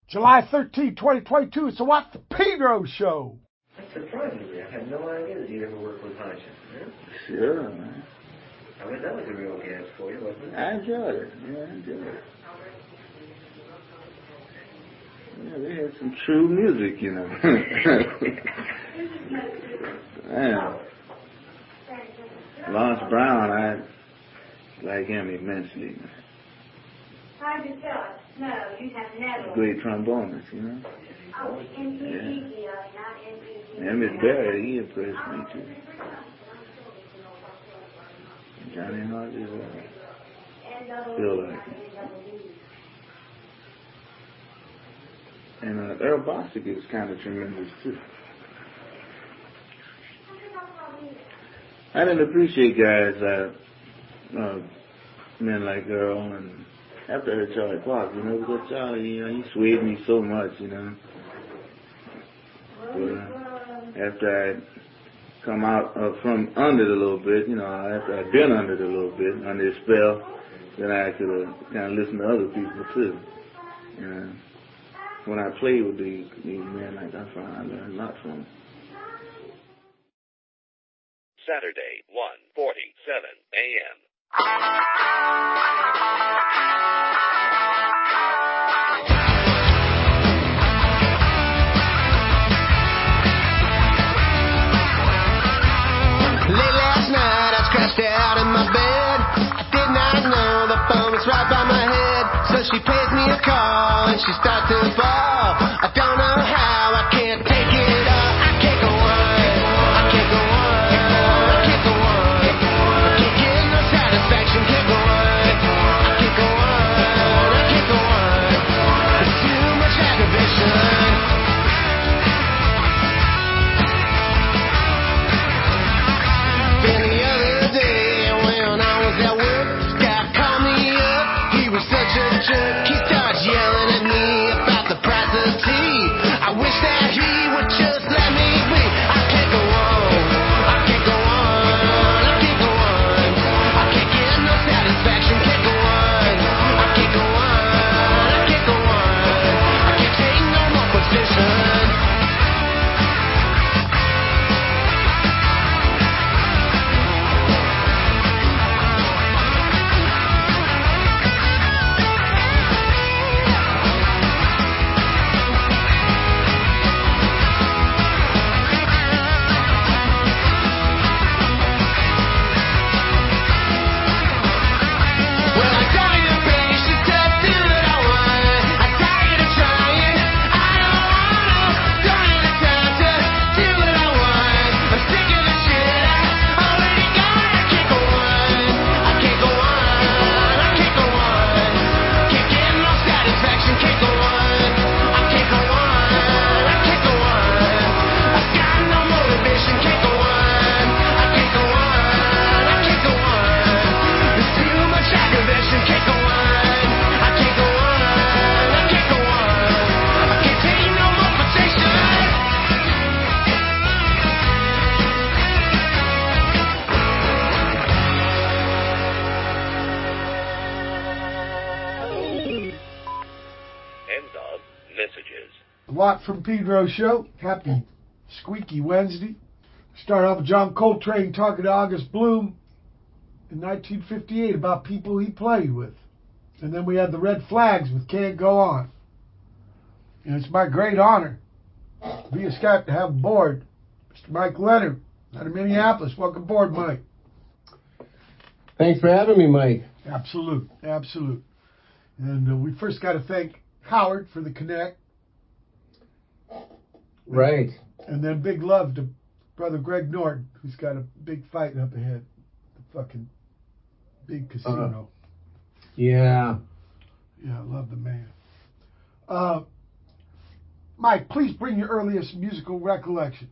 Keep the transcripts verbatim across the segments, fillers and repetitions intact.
July thirteenth, twenty twenty-two. It's the Watt from Pedro show. That surprises me. I had no idea that you'd ever worked with Hodgson. Yeah? Sure, man. I mean, that was a real gas for you, wasn't it? I enjoyed it. Yeah, I enjoyed it. Yeah, they had some true music, you know. Man. Lawrence Brown, I like him immensely. How'd you spell it? No, you have never. Great trombonist, you know. Oh, N P G G, not N P G. And Miss Barry, he impressed me too. Johnny Hodges, uh, still like it. And uh, Earl Bostic is kind of tremendous too. I didn't appreciate guys, uh, uh, men like Earl, and after I heard Charlie Clark, you know, because Charlie, you know, he swayed me so much, you know. But uh, after I come out uh, from under it a little bit, you know, after I'd been under it a little bit, under his spell, then I could uh, kind of listen to other people too. And when I played with these, these men, like I found I learned a lot from them. Saturday, one forty-seven a.m. Late last night, I scratched out in my bed. I did not know the phone was right by my head. So she pays me a call and she starts to bawl. I don't know how, I can't take it all. I can't go on, I can't go on, I can't go on. I can't get no satisfaction, can't go on. I can't go on, I can't go on. There's too much aggravation. Then the other day when I was at work, Scott called me up. He was such a jerk. He starts yelling at me about the price of tea. I wish that he would just let me be. I can't go on. I can't go on. I can't go on. I can't get no satisfaction. Can't go on. I can't go on. I can't go on. I can't take no more position. Well, I'm tired of patience to do what I want. I'm tired of trying. I don't wanna. Don't have the time to do what I want. I'm sick of the shit I already got. I can't go on. I can't go on. I can't go on. Can't get no satisfaction. Can't go on. I can't go on. I can't go on. I've got no motivation. Can't go on. I can't go on. I can't go on. There's too much aggravation. Can't go on. I can't go on. I can't go on. I can't take no more position. End of messages. The Watt from Pedro show. Happy Squeaky Wednesday. Start off with John Coltrane talking to August Bloom in nineteen fifty-eight about people he played with. And then we had the Red Flags with Can't Go On. And it's my great honor via Skype to have aboard Mister Mike Leonard out of Minneapolis. Welcome aboard, Mike. Thanks for having me, Mike. Absolute, absolute. And uh, we first got to thank Howard for the connect. Right. And then big love to brother Greg Norton, who's got a big fight up ahead. The fucking big casino. Uh, yeah. Yeah, I love the man. Uh, Mike, please bring your earliest musical recollection.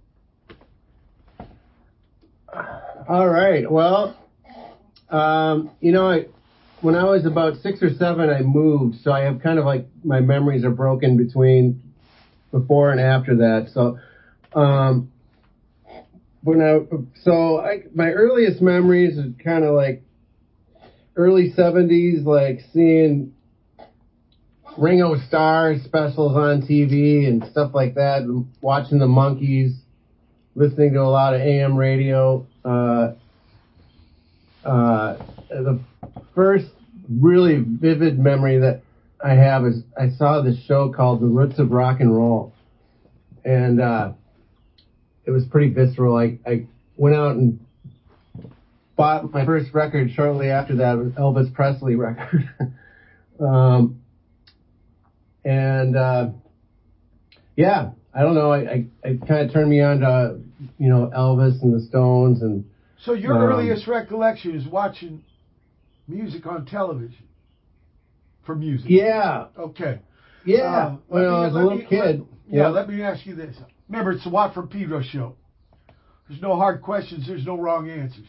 All right. Well, um, you know, I, when I was about six or seven, I moved, so I have kind of like my memories are broken between before and after that. So, um, when I so I, my earliest memories are kind of like early seventies, like seeing Ringo Starr specials on T V and stuff like that, watching the Monkees, listening to a lot of A M radio. Uh, uh, the first really vivid memory that I have is I saw this show called The Roots of Rock and Roll. And uh, it was pretty visceral. I, I went out and bought my first record shortly after that. It was Elvis Presley record. um, and uh, yeah, I don't know. I, I it kind of turned me on to you know Elvis and the Stones and. So your um, earliest recollection is watching music on television. For music. Yeah. Okay. Yeah. Uh, when let me- I was a let little me- kid. let- yeah, yeah. let me ask you this. Remember, it's the Watt from Pedro show. There's no hard questions. There's no wrong answers.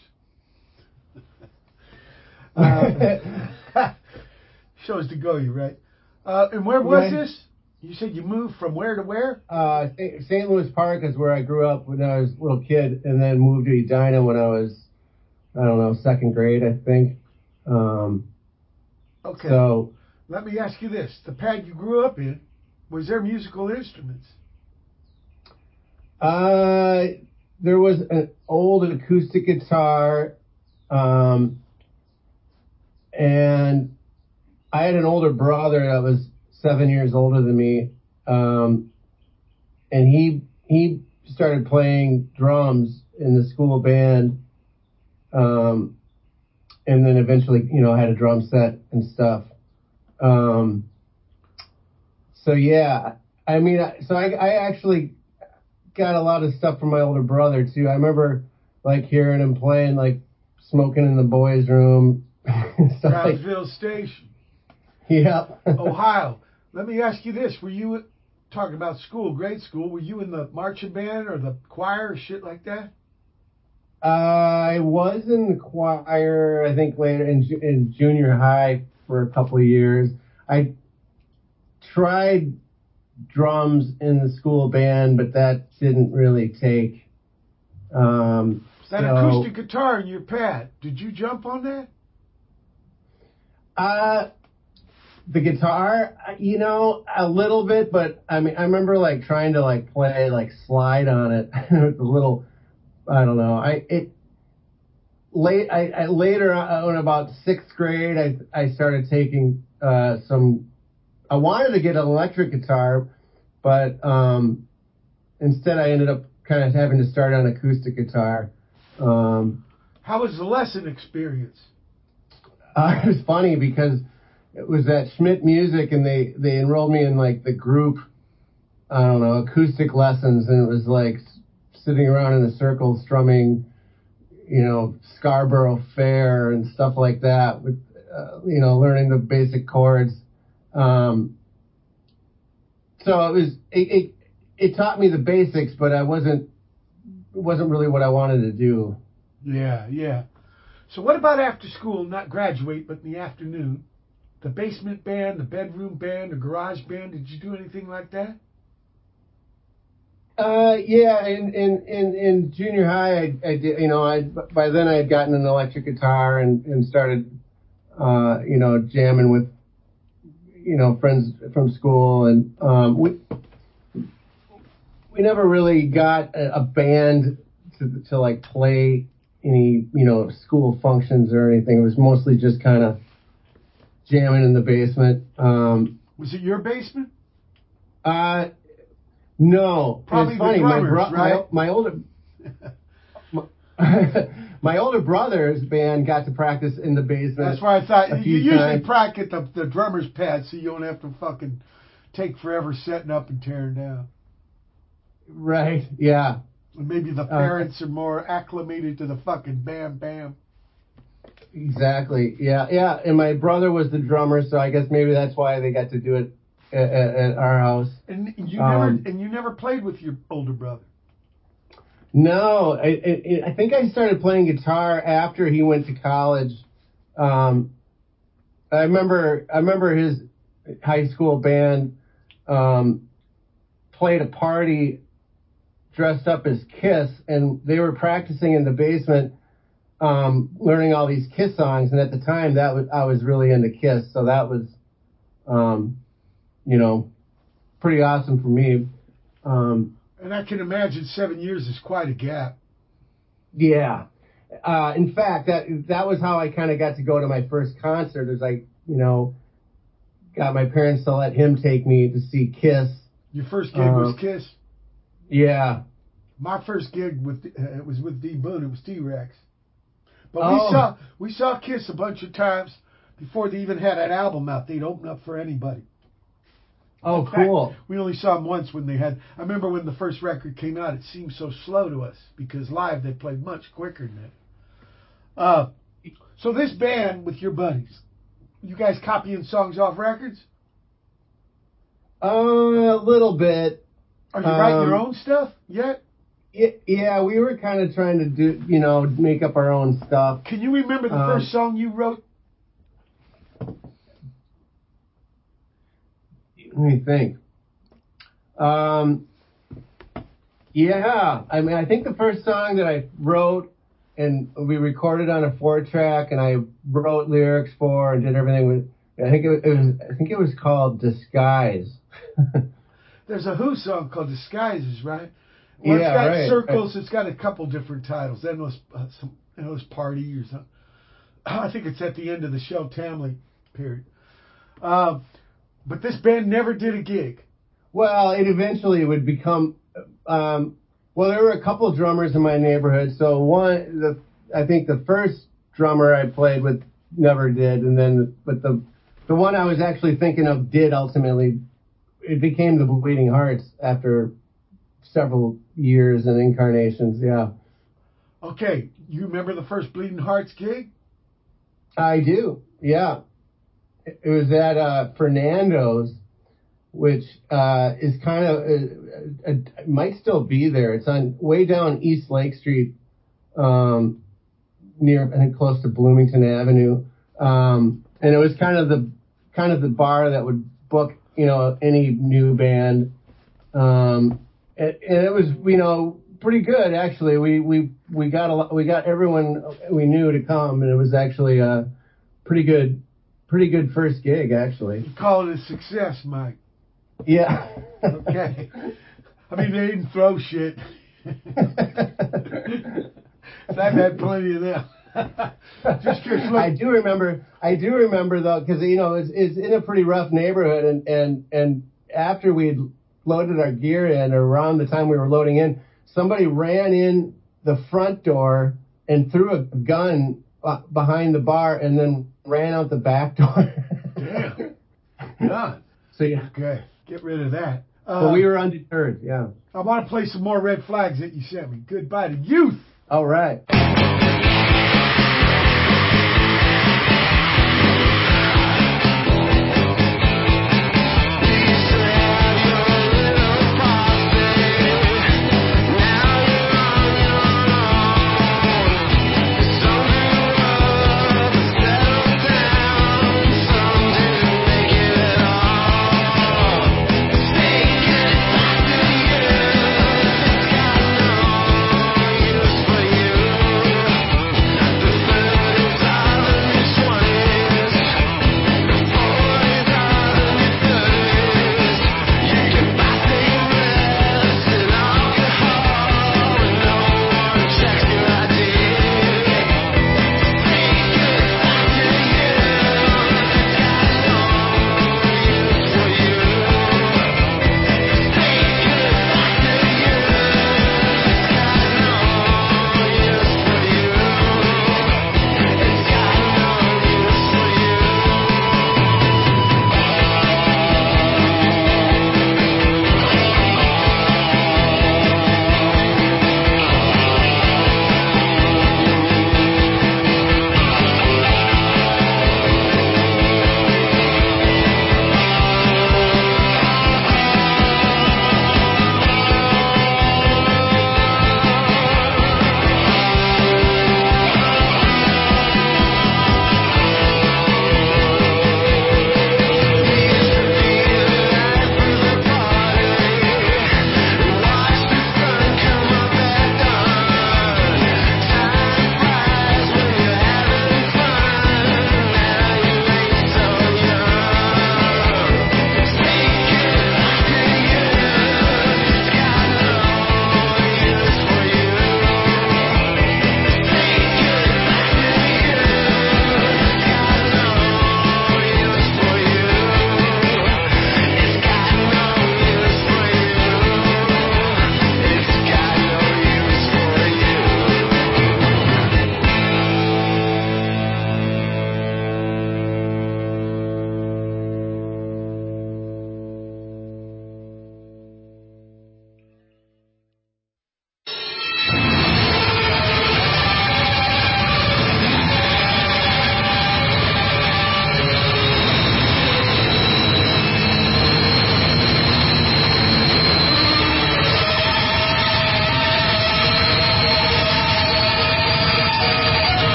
Uh, shows to go, you right? Uh, and where was Right. this? You said you moved from where to where? Uh, Saint Louis Park is where I grew up when I was a little kid, and then moved to Edina when I was, I don't know, second grade, I think. Um, Okay. so, Let me ask you this. The pad you grew up in, was there musical instruments? uh, there was an old acoustic guitar, um, and I had an older brother that was seven years older than me, um, and he he started playing drums in the school band, um, and then eventually, you know, had a drum set and stuff. Um, so yeah, I mean, I- so I, I actually got a lot of stuff from my older brother too. I remember like hearing him playing, like smoking in the boys' room, stuff like. Brownsville Station, Yeah. Ohio. Let me ask you this. Were you, talking about school, grade school, were you in the marching band or the choir or shit like that? I was in the choir, I think later in, ju- in junior high for a couple of years. I tried drums in the school band, but that didn't really take. Um, That so, acoustic guitar in your pad, did you jump on that? Uh, the guitar, you know, a little bit, but I mean, I remember like trying to like play like slide on it with a little, I don't know. I it late. I, I later on, in about sixth grade, I I started taking uh, some. I wanted to get an electric guitar, but um, instead I ended up kind of having to start on acoustic guitar. Um, How was the lesson experience? uh, it was funny because it was at Schmidt Music, and they they enrolled me in like the group. I don't know, acoustic lessons, and it was like sitting around in a circle strumming, you know, Scarborough Fair and stuff like that, with, uh, you know, learning the basic chords. Um, so it was, it, it, it taught me the basics, but I wasn't, it wasn't really what I wanted to do. Yeah, yeah. So what about after school, not graduate, but in the afternoon? The basement band, the bedroom band, the garage band, did you do anything like that? Uh, yeah, in, in, in, in junior high, I, I did, you know, I, by then I had gotten an electric guitar and, and started, uh, you know, jamming with, you know, friends from school. And, um, we, we never really got a, a band to, to like play any, you know, school functions or anything. It was mostly just kind of jamming in the basement. Um, Was it your basement? uh, No, Probably it's the funny. drummers, my, bro- right? my my older my, my older brother's band got to practice in the basement. That's why I thought a you few usually times. practice at the, the drummer's pad so you don't have to fucking take forever setting up and tearing down. Right? Yeah. And maybe the parents are more acclimated to the fucking bam bam. Exactly. Yeah. Yeah. And my brother was the drummer, so I guess maybe that's why they got to do it at, at, at our house. And you Um, never and you never played with your older brother. No, I, I, I think I started playing guitar after he went to college. Um, I remember, I remember his high school band um, played a party dressed up as Kiss, and they were practicing in the basement, um, learning all these Kiss songs. And at the time, that was I was really into Kiss, so that was um, you know, pretty awesome for me. Um, And I can imagine seven years is quite a gap. yeah. Uh, in fact, that that was how I kind of got to go to my first concert. Is I, you know, got my parents to let him take me to see Kiss. Your first gig Um, was Kiss. Yeah. My first gig with uh, it was with D Boone. It was T-Rex. But Oh. we saw we saw Kiss a bunch of times before they even had an album out. They'd open up for anybody. Oh, In fact, cool. we only saw them once when they had. I remember when the first record came out. It seemed so slow to us because live they played much quicker than that. Uh, so this band with your buddies, you guys copying songs off records? Uh, a little bit. Are you writing your Um, own stuff yet? Yeah, yeah, we were kind of trying to do, you know, make up our own stuff. Can you remember the Um, first song you wrote? Let me think. Um, yeah, I mean, I think the first song that I wrote and we recorded on a four track, and I wrote lyrics for and did everything with. I think it, it was. I think it was called Disguise. There's a Who song called Disguises, right? Well, Yeah, it's got right, Circles. It's got a couple different titles. Endless, uh, some Endless Party or something. I think it's at the end of the Shel Tamley period. Uh, but this band never did a gig. Well, it eventually would become. Um, well, there were a couple drummers in my neighborhood. So one, the I think the first drummer I played with never did, and then but the the one I was actually thinking of did ultimately. It became the Bleeding Hearts after several years and incarnations. Yeah, Okay, you remember the first Bleeding Hearts gig? I do. Yeah, it it was at uh, Fernando's, which uh, is kind of uh, uh, might still be there. It's on way down East Lake Street, um, near I think close to Bloomington Avenue, um, and it was kind of the kind of the bar that would book you know any new band, um, and, and it was you know pretty good actually. We we we got a lot, we got everyone we knew to come, and it was actually a pretty good pretty good first gig actually. You call it a success, Mike. Yeah. Okay. I mean, they didn't throw shit. So I've had plenty of them. Just curious. I do remember. I do remember though, because you know it's, it's in a pretty rough neighborhood, and and and after we had loaded our gear in, or around the time we were loading in, somebody ran in the front door and threw a gun uh, behind the bar, and then ran out the back door. Damn. God. So yeah. Okay. Get rid of that. Uh, But we were undeterred. Yeah. I want to play some more Red Flags that you sent me. Goodbye to Youth. All right. Use for you.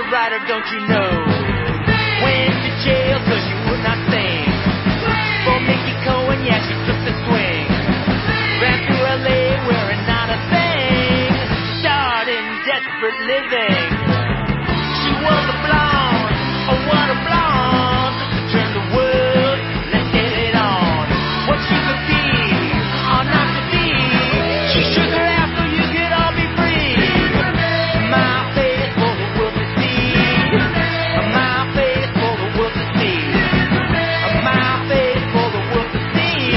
writer, don't you know? Went to jail cause she would not sing. For Mickey Cohen, yeah, she took the swing. Ran through L A wearing not a thing. Starred in Desperate Living. She was a blonde, oh what a blonde. Turn the world, let's get it on. What she could be, or not to be. She shook her ass so you could all be free. My face for the world to see. My face for the world to see. My face for the world to see.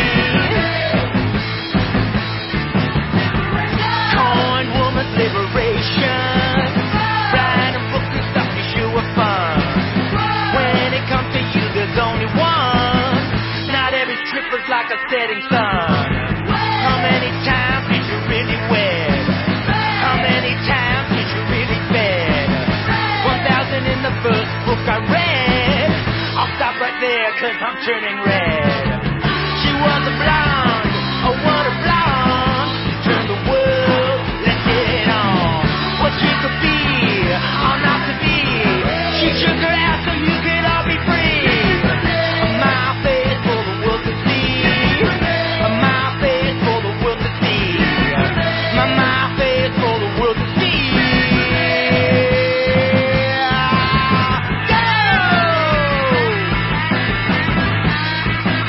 Coined woman's liberation. Writing books and stuff you sure were fun. When it comes to you, there's only one. Not every tripper's like a setting sun. How many times did you really wed? How many times did you really bed? One thousand in the first book I read. I'll stop right there cause I'm turning red. She was a blonde, oh what a blonde. Turn the world, let's get it on. What she could be, or not to be. She shook her ass so you could all be free. My face for the world to see. My face for the world to see. My, my face for the world to see. Go!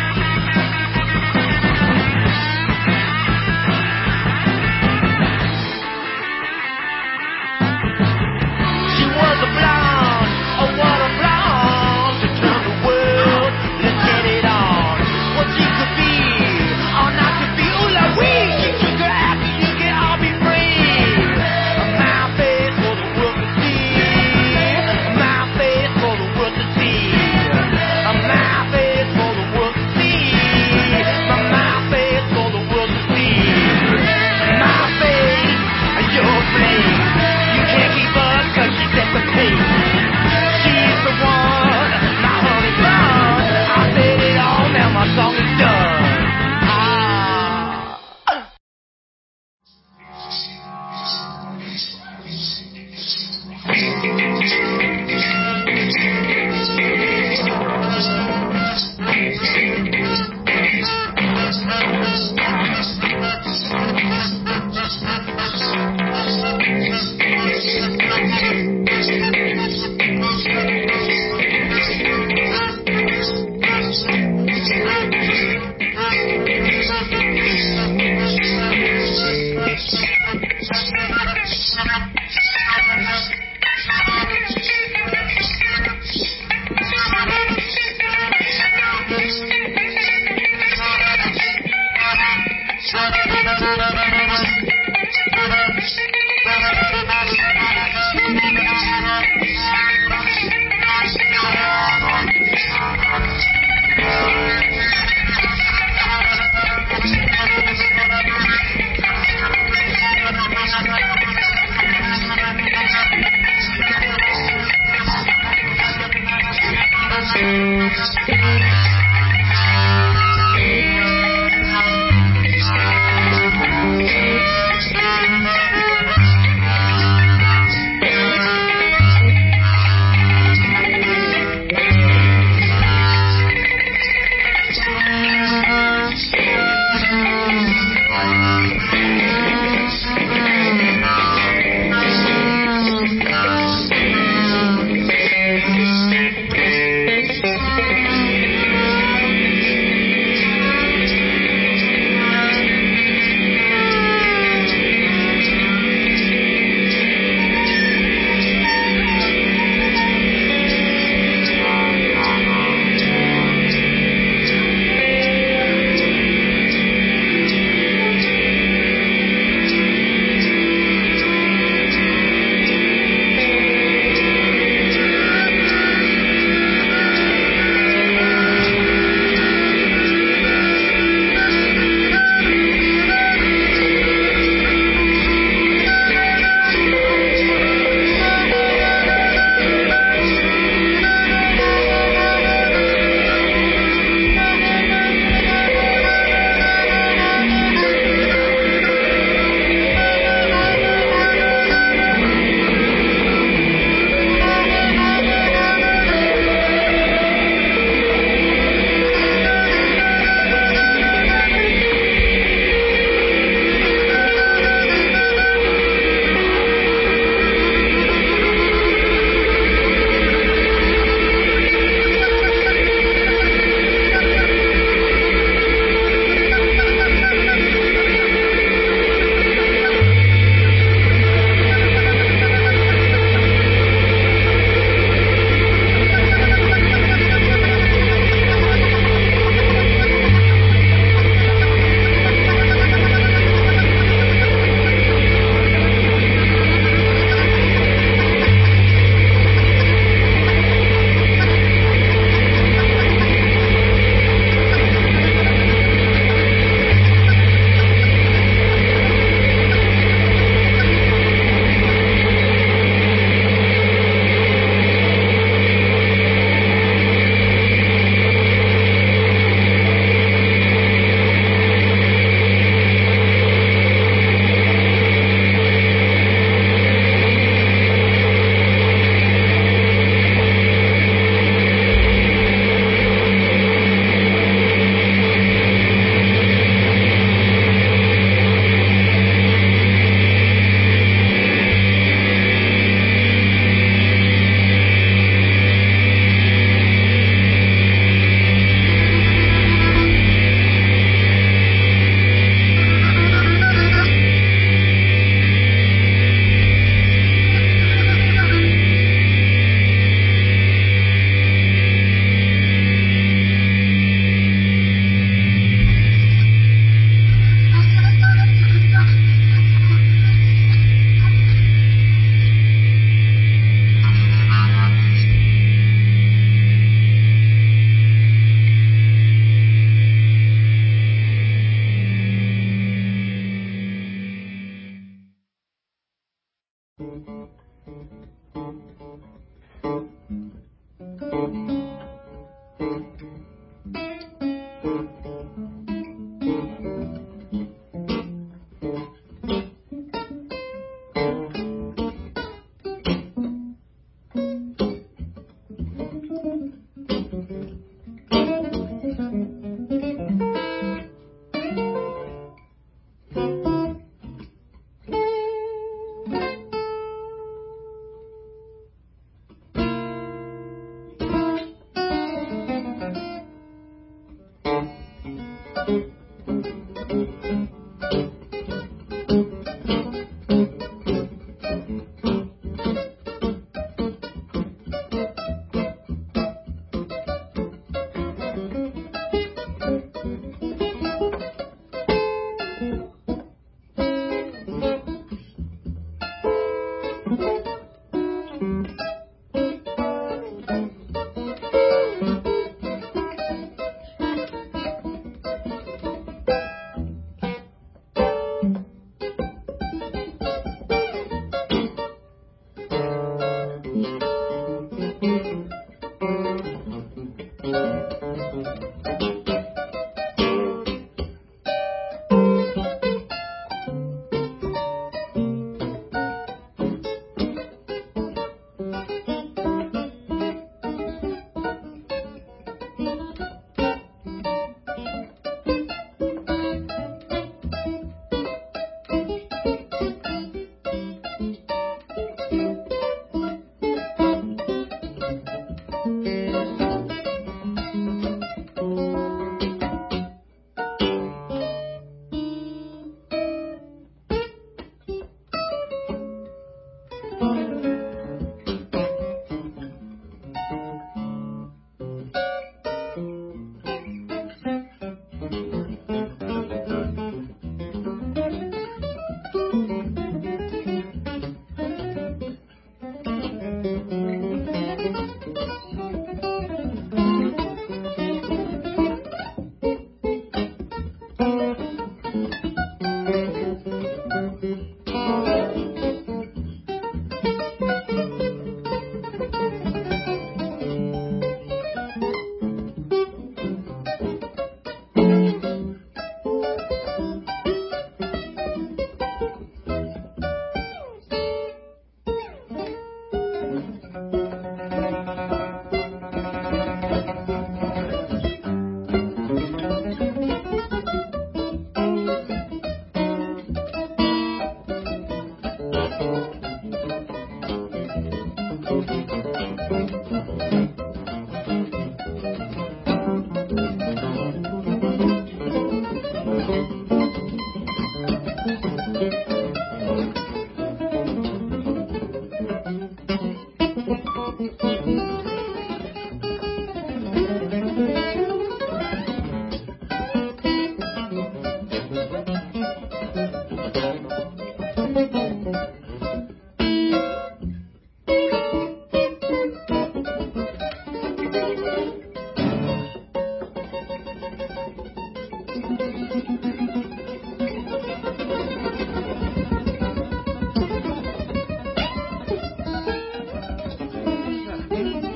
Thank you.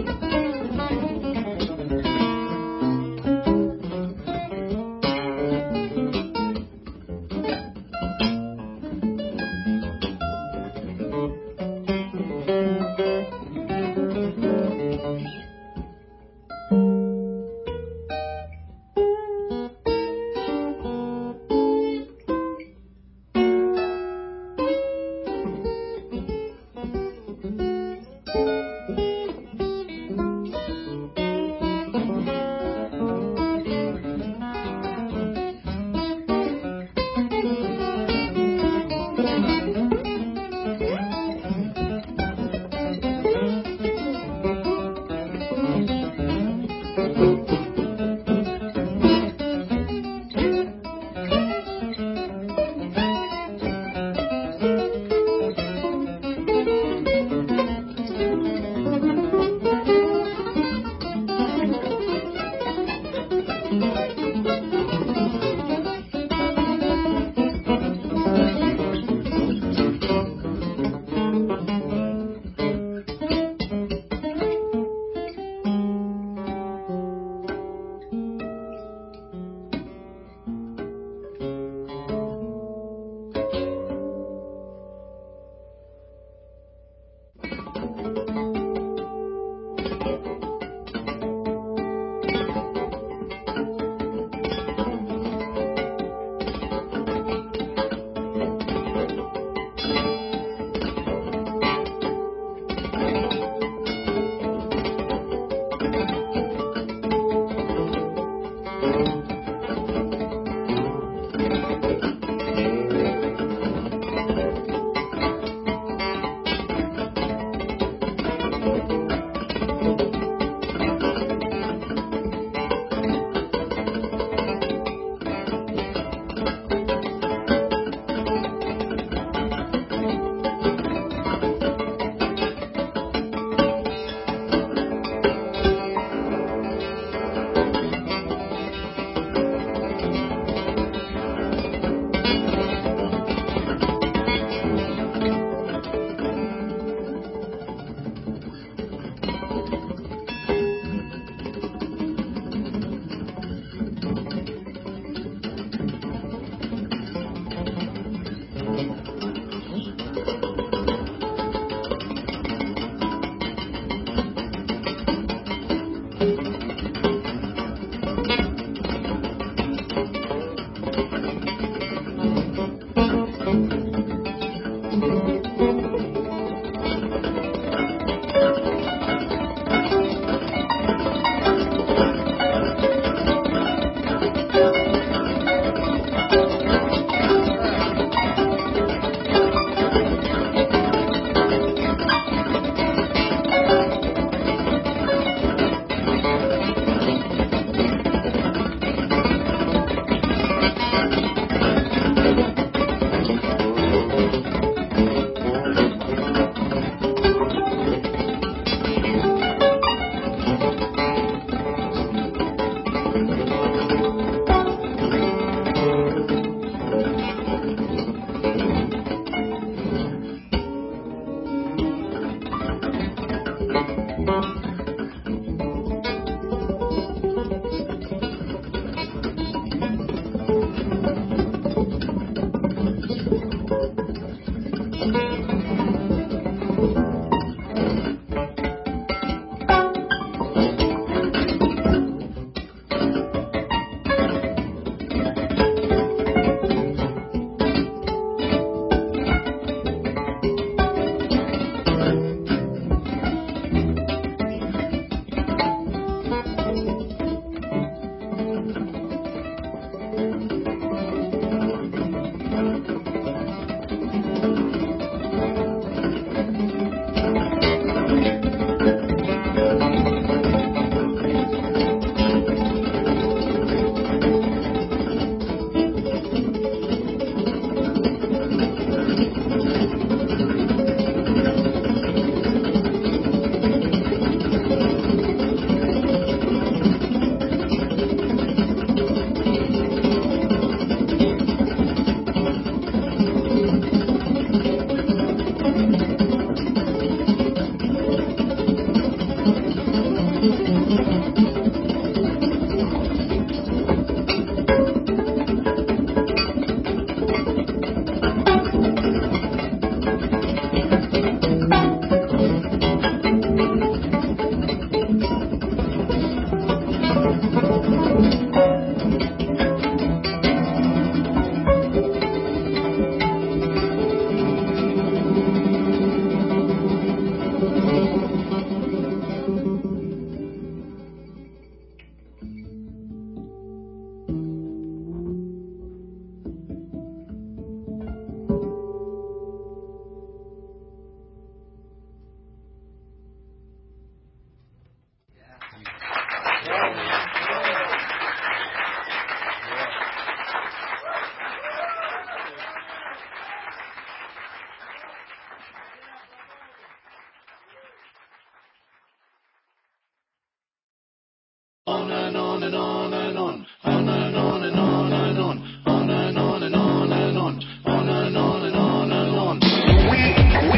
On and on and on and on, on and on and on and on, on and on and on and on, on and on and on and on. Week,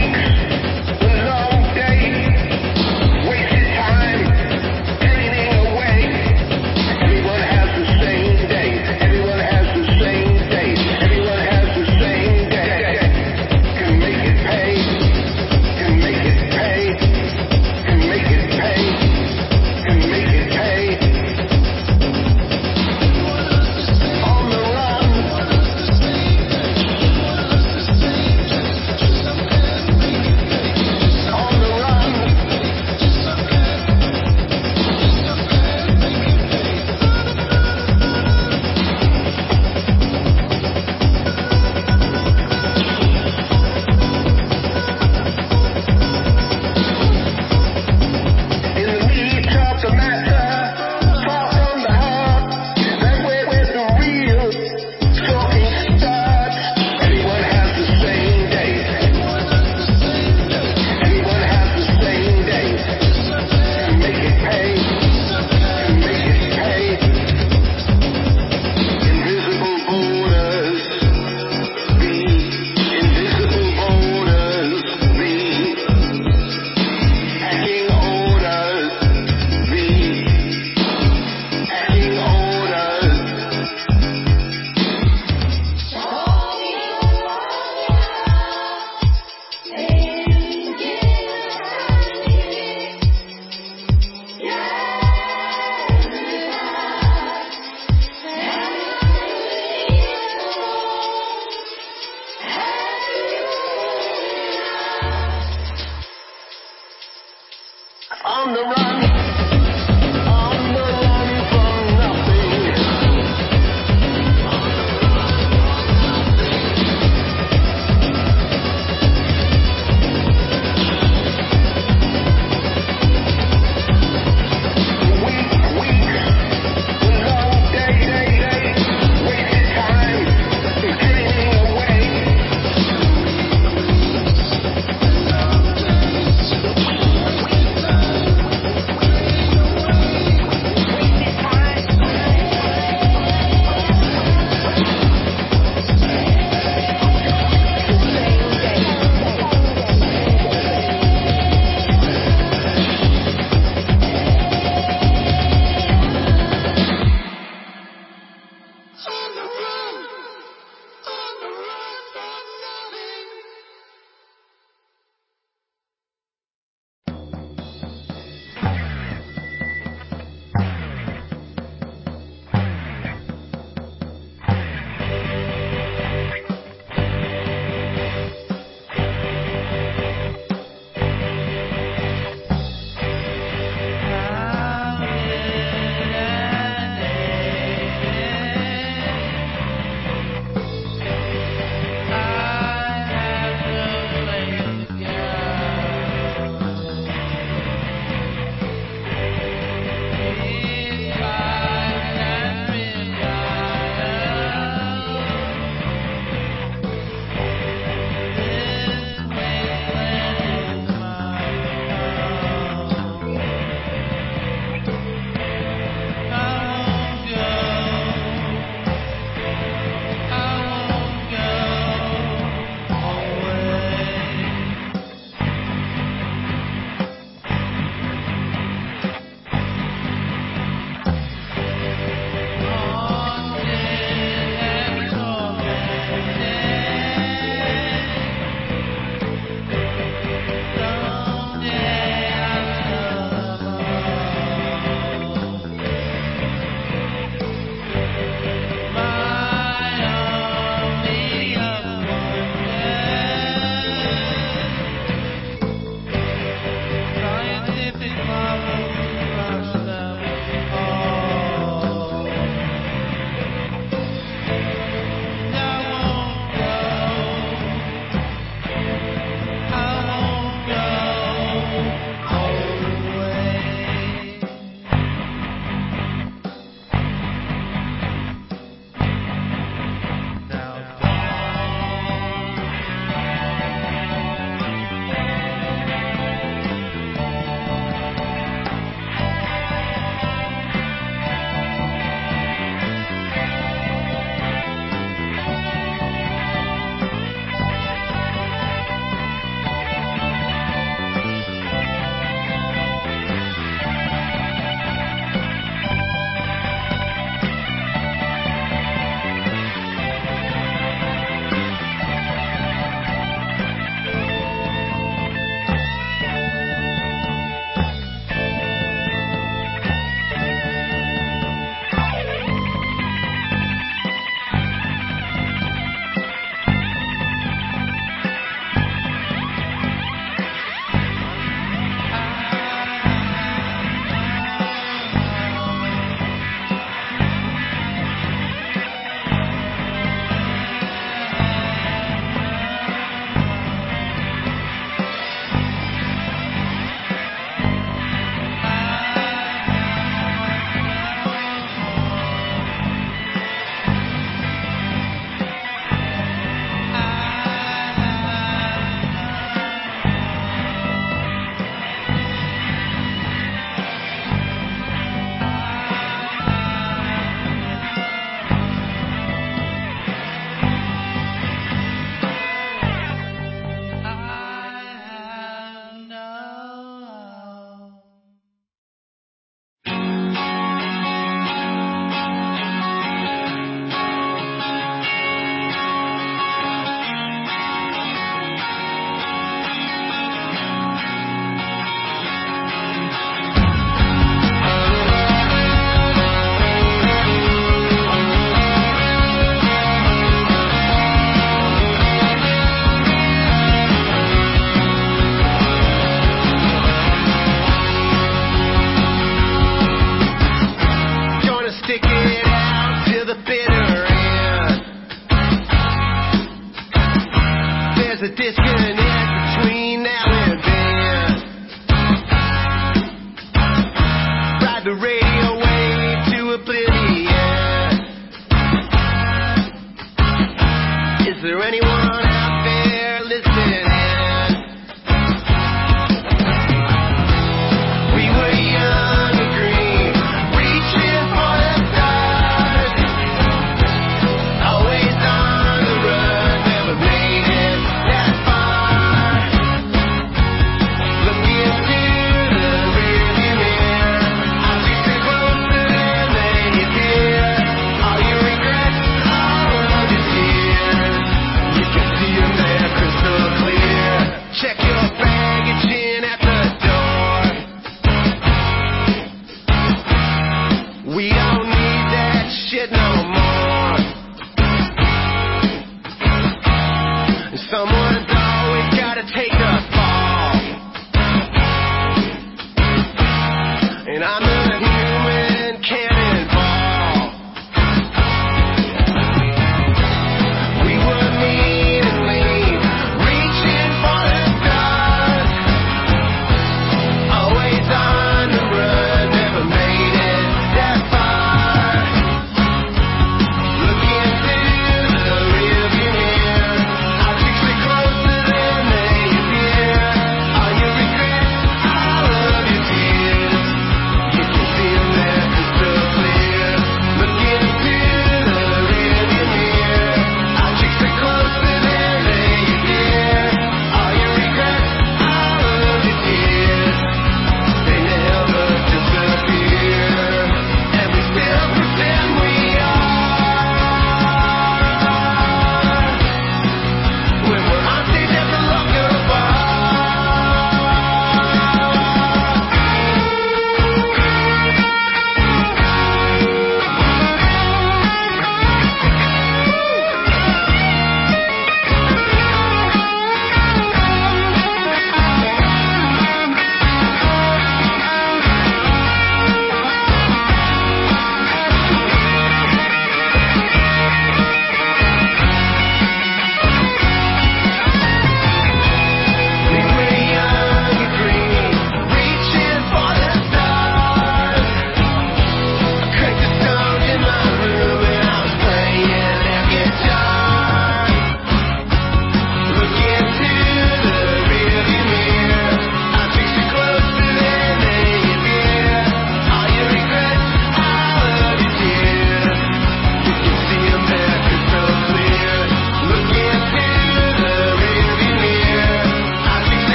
weeks, the long day, wasted time, draining away. Everyone has the same day, everyone has the same day, everyone has the same day. Can make it pay, can make it pay, can make it pay, can make it pay. On the run, on the run. In the meat of the matter, far from the heart, that's where, where the real talking starts. Everyone has the same day. Everyone has the same day. Can make it pay. Can make it pay. Invisible borders. The invisible borders. The hacking orders. The hacking orders. On the run, on the run from nothing. Week, week, the long day, day, day, wasted time, draining away. Everyone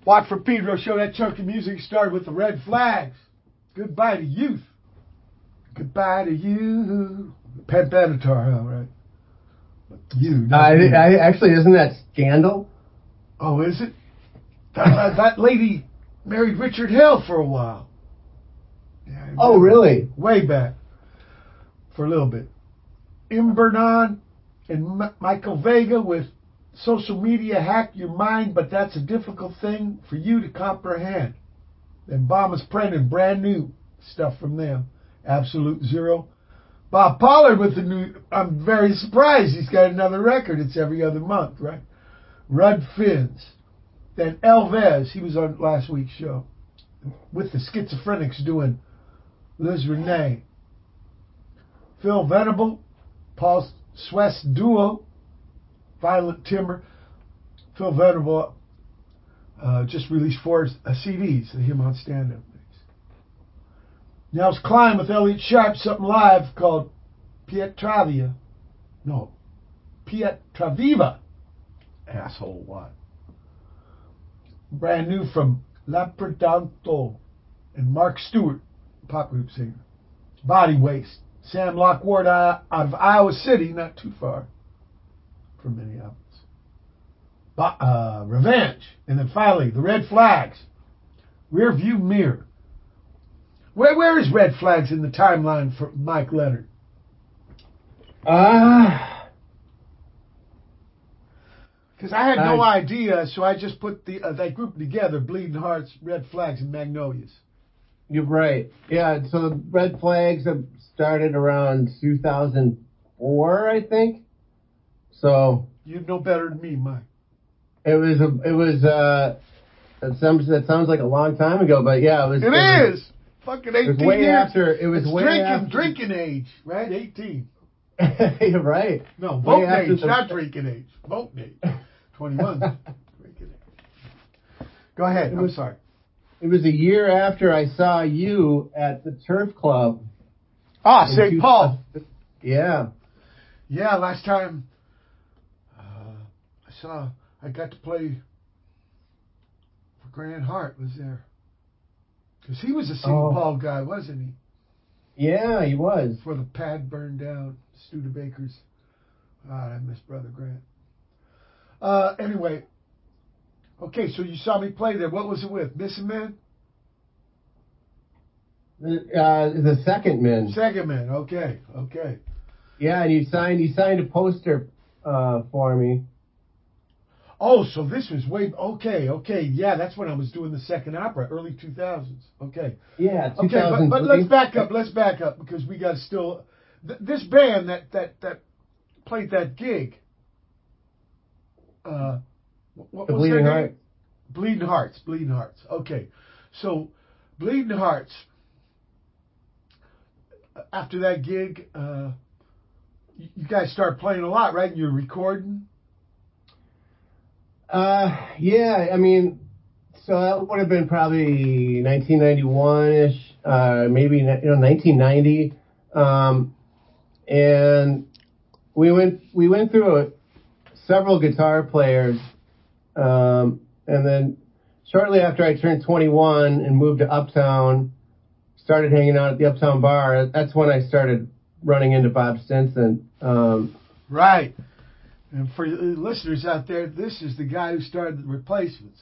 Watt from Pedro Show. That chunk of music started with the Red Flags. Goodbye to youth. Goodbye to you. Pat Benatar, huh, right? You. Uh, not you. I, I, actually, isn't that Scandal? Oh, is it? That, that, that lady married Richard Hale for a while. Yeah, I Oh, remember. really? Way back. For a little bit. Imbernon and M- Michael Vega with Social Media Hack Your Mind, but that's a difficult thing for you to comprehend. And Bombas Prendin, brand new stuff from them. Absolute Zero. Bob Pollard with the new, I'm very surprised he's got another record. It's every other month, right? Rudd Finns. Then Elvez, he was on last week's show. With the Schizophrenics doing Liz Renee. Phil Venable, Paul Swest duo, Violent Timber. Phil Venable uh, just released four uh, C Ds of him on stand-up. Nels Klein with Elliot Sharp, something live called Pietravia. No, Pietraviva. Asshole, what? Brand new from La Predanto and Mark Stewart, pop group singer. Body Waste. Sam Lockward uh, out of Iowa City, not too far from Minneapolis. Bo- uh, Revenge. And then finally, the Red Flags. Rear View Mirror. Where Where is Red Flags in the timeline for Mike Leonard? Ah. Because I had no I- idea, so I just put the uh, that group together, Bleeding Hearts, Red Flags, and Magnolias. You're right. Yeah, so the Red Flags have started around two thousand four, I think. So You'd know better than me, Mike. it was, a, it was, uh, that sounds, that sounds like a long time ago, but yeah, it was. It, it was, is! Fucking It was eighteen way years. after, it was it's way drinking, after. drinking age, right? eighteen. You're right. No, Way voting after age, the- not drinking age. Voting age. twenty-one. Drinking age. Go ahead. I'm was- sorry. It was a year after I saw you at the Turf Club. Ah, in Saint two- Paul. Yeah. Yeah, last time uh, I saw, I got to play for Grant Hart was there. Because he was a Saint Oh. Paul guy, wasn't he? Yeah, he was. Before the pad burned down, Studebakers. God, I miss Brother Grant. Uh, anyway, okay, so you saw me play there. What was it with? Missing Man? Uh, the second man. Second Man. Okay, okay. Yeah, and you signed you signed a poster uh, for me. Oh, so this was way okay, okay. Yeah, that's when I was doing the second opera, early two thousands. Okay. Yeah, two Okay, but, thousand but let's back up. Let's back up because we got to still th- this band that that that played that gig. Uh, what The was their Bleeding name? Heart. Bleeding Hearts. Bleeding Hearts. Okay, so Bleeding Hearts. After that gig, uh, you, you guys start playing a lot, right? And you're recording. Uh, yeah, I mean, so that would have been probably nineteen ninety-one ish, uh, maybe you know nineteen ninety, um, and we went we went through a, several guitar players, um, and then shortly after I turned twenty-one and moved to Uptown, started hanging out at the Uptown Bar. That's when I started running into Bob Stinson. Um, Right. And for the listeners out there, this is the guy who started the Replacements.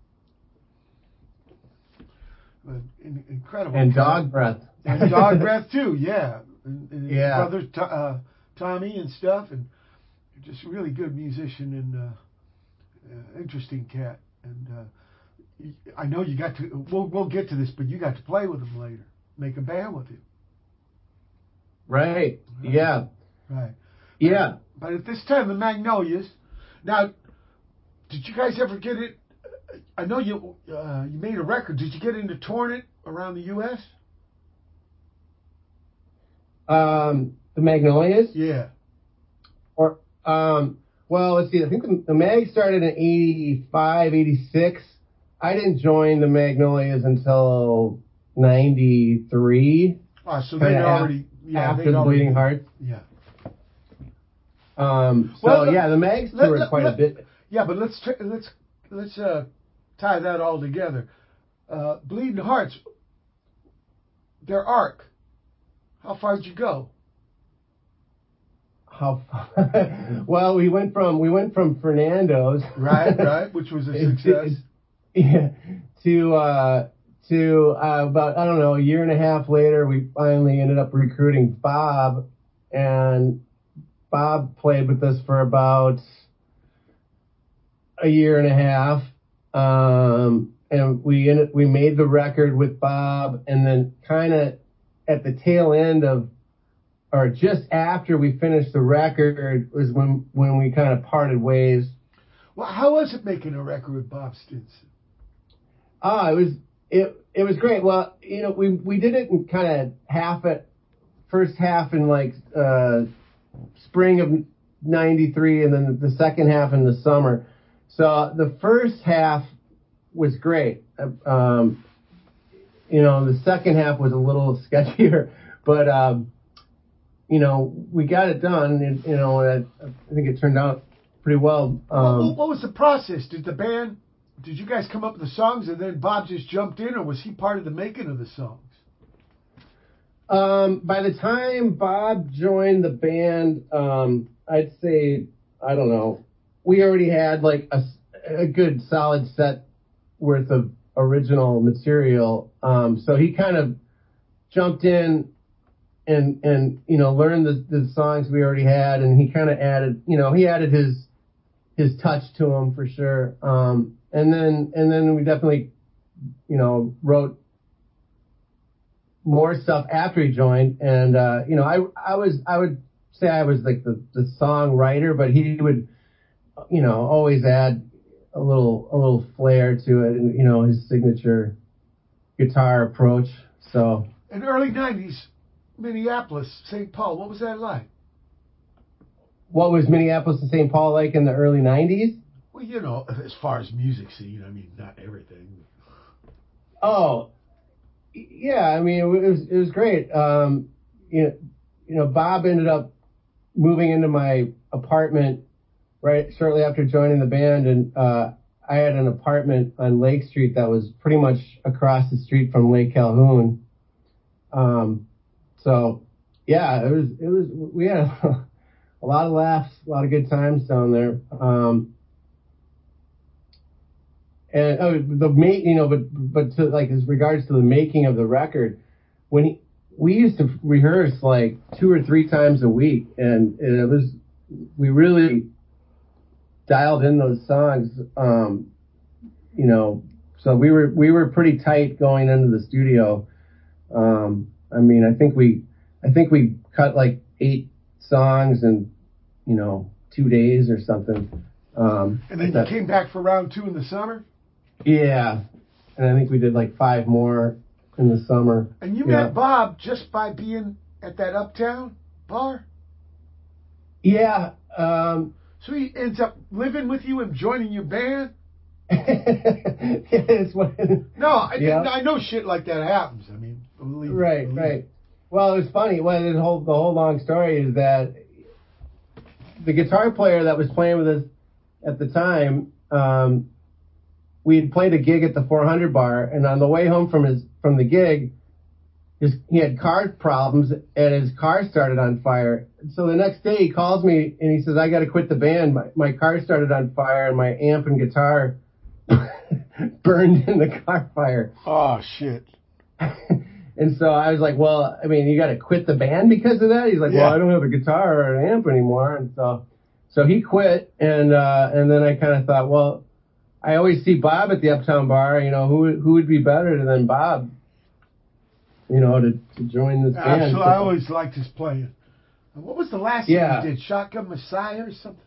An in- incredible. and guy. Dog Breath. And Dog Breath too, yeah. And, and his Yeah. brother To- uh, Tommy and stuff, and just a really good musician and uh, uh, interesting cat. And uh, y- I know you got to. We'll we'll get to this, but you got to play with him later, make a band with him. Right. Yeah. Right. Yeah. But at this time, the Magnolias. Now, did you guys ever get it? I know you uh, you made a record. Did you get into touring it around the U S? Um, the Magnolias? Yeah. Or, um, well, let's see. I think the, the Mag started in eighty-five, eighty-six. I didn't join the Magnolias until ninety-three. Oh, so Kinda they'd af- already yeah after they'd the already, Bleeding Hearts. Yeah. Um, so Well, let- yeah, the Mags let- toured let- quite let- a bit. Yeah, but let's tr- let's let's uh tie that all together. Uh, Bleeding Hearts, their arc. How far did you go? How far? Well, we went from we went from Fernando's, right, right, which was a success. Yeah, to uh, to uh, about I don't know a year and a half later, we finally ended up recruiting Bob, and Bob played with us for about a year and a half, um, and we ended, we made the record with Bob, and then kind of at the tail end of, or just after we finished the record, was when when we kind of parted ways. Well, how was it making a record with Bob Stinson? Ah, it was it it was great. Well, you know, we we did it in kind of half it, first half in like uh, spring of ninety-three, and then the second half in the summer. So the first half was great. Um, you know, the second half was a little sketchier, but um, you know, we got it done. And, you know, I, I think it turned out pretty well. Um, what, what was the process? Did the band, did you guys come up with the songs and then Bob just jumped in, or was he part of the making of the songs? Um, by the time Bob joined the band, um, I'd say, I don't know, we already had like a, a good solid set worth of original material. Um, so he kind of jumped in and, and, you know, learned the, the songs we already had, and he kind of added, you know, he added his, his touch to them for sure. Um, and then, and then we definitely, you know, wrote more stuff after he joined. And, uh, you know, I, I was, I would say I was like the, the songwriter, but he would, you know, always add a little, a little flair to it, and, you know, his signature guitar approach. So. In the early nineties, Minneapolis, Saint Paul, what was that like? What was Minneapolis and Saint Paul like in the early nineties? Well, you know, as far as music scene, I mean, not everything. Oh, yeah. I mean, it was it was great. Um, you know, you know, Bob ended up moving into my apartment right shortly after joining the band, and uh, I had an apartment on Lake Street that was pretty much across the street from Lake Calhoun. Um, so yeah, it was it was we had a, a lot of laughs, a lot of good times down there. Um, And oh, the make, you know, but but to like as regards to the making of the record, when he, we used to rehearse like two or three times a week, and it was we really dialed in those songs, um, you know. So we were we were pretty tight going into the studio. Um, I mean, I think we I think we cut like eight songs in, you know, two days or something. Um, and then you that, came back for round two in the summer? Yeah, and I think we did like five more in the summer. And you yeah. met Bob just by being at that Uptown bar? Yeah. Um, so he ends up living with you and joining your band? Yes. No, I, yeah. I know shit like that happens. I mean, believe right, believe right. Well, it was funny. Well, the whole the whole long story is that the guitar player that was playing with us at the time. Um, We had played a gig at the four hundred bar, and on the way home from his from the gig, his, he had car problems, and his car started on fire. So the next day, he calls me and he says, "I got to quit the band. My, my car started on fire, and my amp and guitar burned in the car fire." Oh shit! And so I was like, "Well, I mean, you got to quit the band because of that?" He's like, yeah. "Well, I don't have a guitar or an amp anymore," and so so he quit, and uh, and then I kind of thought, well, I always see Bob at the Uptown bar. You know, who who would be better than Bob? You know, to, to join this band. Absolutely, I always liked his playing. What was the last yeah. thing he did? Shotgun Messiah or something?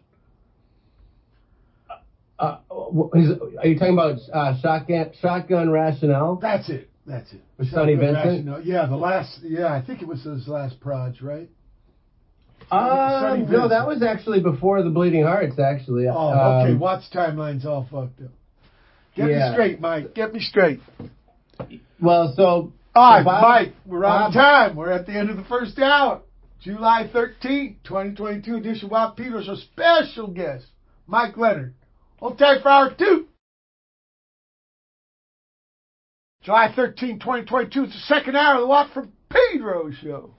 Uh, is, are you talking about uh, Shotgun Shotgun Rationale? That's it. That's it. With Sonny Vincent. Rationale. Yeah, the last. Yeah, I think it was his last proj, right? Um, no, that was actually before the Bleeding Hearts, actually. Oh, okay. Um, Watts timeline's all fucked up. Get yeah. me straight, Mike. Get me straight. Well, so... All right, so Bob, Mike, we're on Bob, time. We're at the end of the first hour. July thirteenth, twenty twenty-two edition of Wild Peter Show. Special guest, Mike Leonard. Hold tight for hour two. July thirteenth, twenty twenty-two. It's the second hour of the Watt from Pedro show.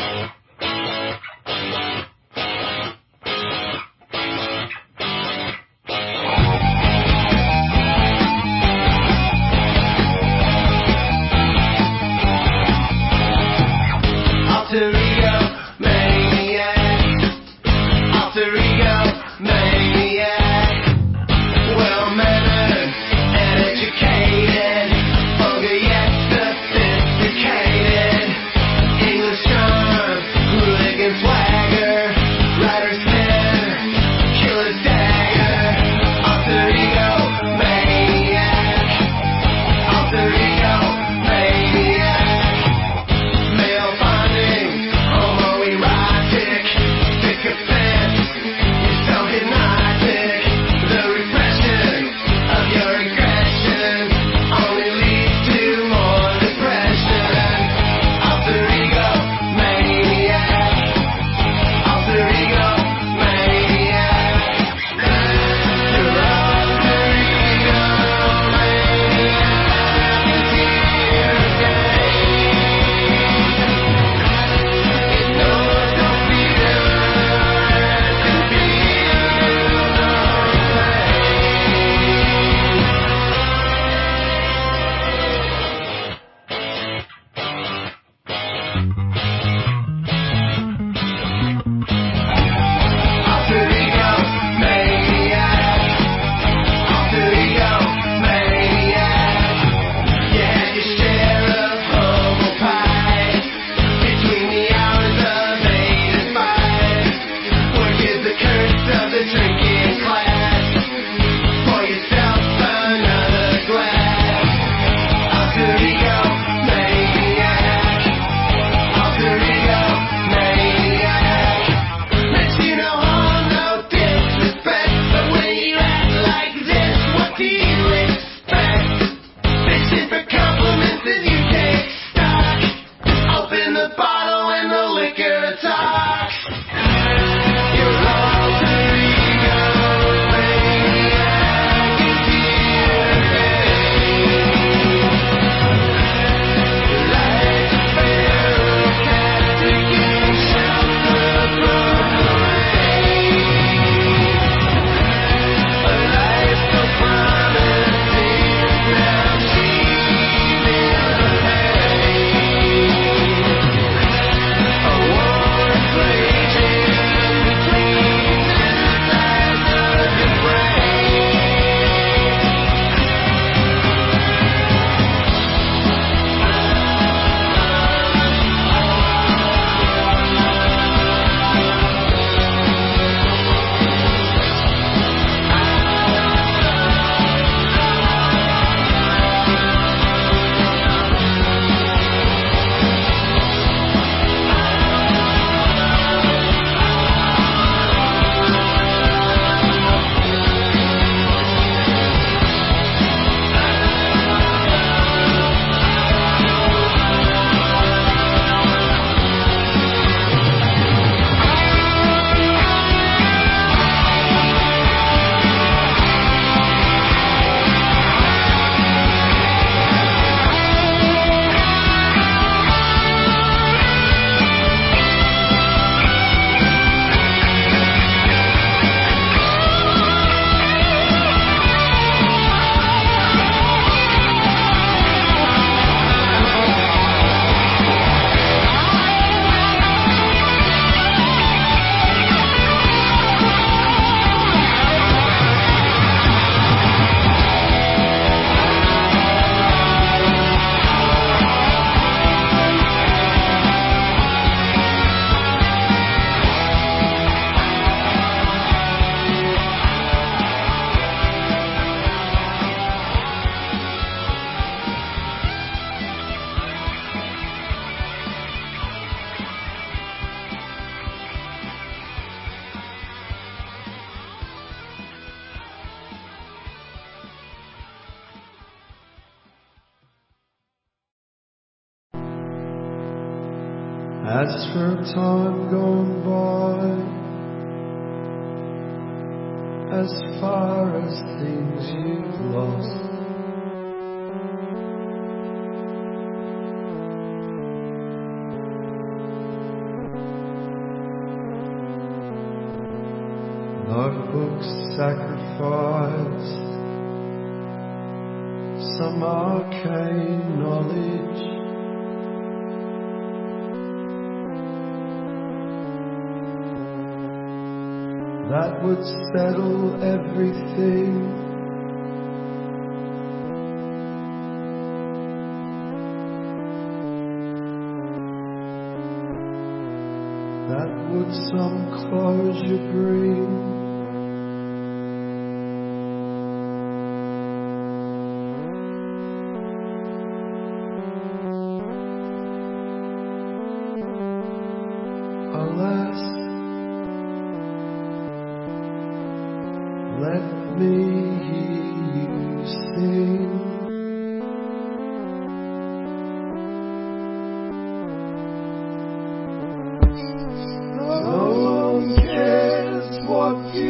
Alter ego maniac. Alter ego maniac. Well mannered and educated. Vulgar yet sophisticated. English charm, hooligan swagger. Rider skin, killer dagger. Alter ego maniac. Alter ego maniac. Male bonding, homoerotic, sycophant. You're so hypnotic. The repression of your aggression only leads to more depression. Alter ego maniac. Alter ego maniac. Your alter ego maniac is here again. It knows no fear and feels no Alter ego maniac. Alter ego maniac. You had your share of humble pie between the hours of eight and five. Work is the curse of the drinking class. Pour yourself another glass. Alter ego maniac. Alter ego maniac. Makes you no harm, no disrespect. But when you act like this, what do you expect? Fishing for compliments as you take stock. Open the bottle and the liquor talks. Your alter ego maniac is here again. Life's a feral cat seeking shelter from the rain. A life so promising, now she's in pain. A war's raging between two sides of the brain. As for time gone by, as far as things you've lost, books sacrificed some arcane knowledge. That would settle everything. That would some closure bring. Alas, let me hear you sing. No one cares what you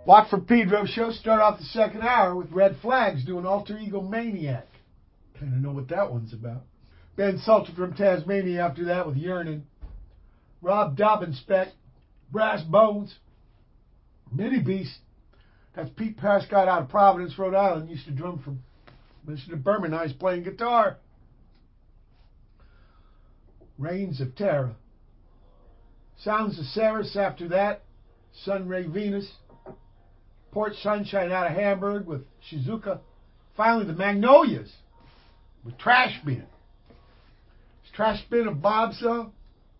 Watt from Pedro show. Start off the second hour with Red Flags doing Alter Ego Maniac. Kind of know what that one's about. Ben Salter from Tasmania after that with Yearnin'. Rob Dobbinspec, Brass Bones, Mini Beast. That's Pete Prescott out of Providence, Rhode Island. Used to drum for Mister Berman. Now he's playing guitar. Reigns of Terror. Sounds of Ceres after that. Sunray Venus. Port Sunshine out of Hamburg with Shizuka. Finally, the Magnolias with Trash Bin. Is Trash Bin a Bob song?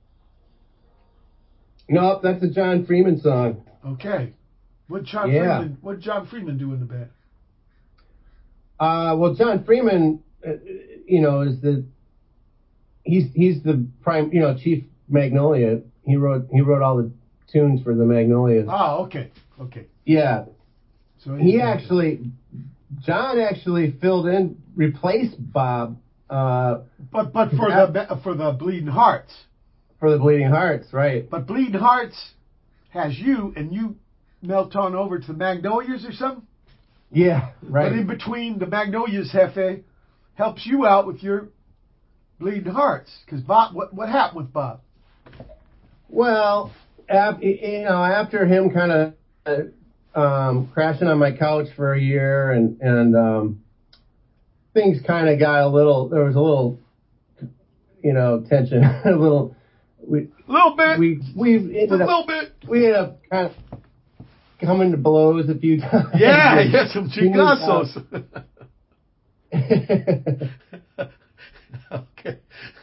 Nope, that's a John Freeman song. Okay. What John Yeah. Freeman? What John Freeman do in the band? Uh, well, John Freeman, uh, you know, is the he's he's the prime, you know, chief Magnolia. He wrote he wrote all the tunes for the Magnolias. Oh, okay, okay. Yeah. So He he's- actually, John actually filled in, replaced Bob uh, but but for the for the Bleeding Hearts. for the Bleeding Hearts, right? But Bleeding Hearts has you, and you melt on over to the Magnolias or something. Yeah, right. But in between, the Magnolias Hefe helps you out with your Bleeding Hearts. Because Bob, what what happened with Bob? Well, ab- you know, after him kind of uh, um, crashing on my couch for a year, and and um, things kind of got a little. There was a little, you know, tension. a little. We A little bit. we we a ended little up bit. we ended up kind of coming to blows a few times. Yeah, yeah, some He moved out. chingazos. Okay.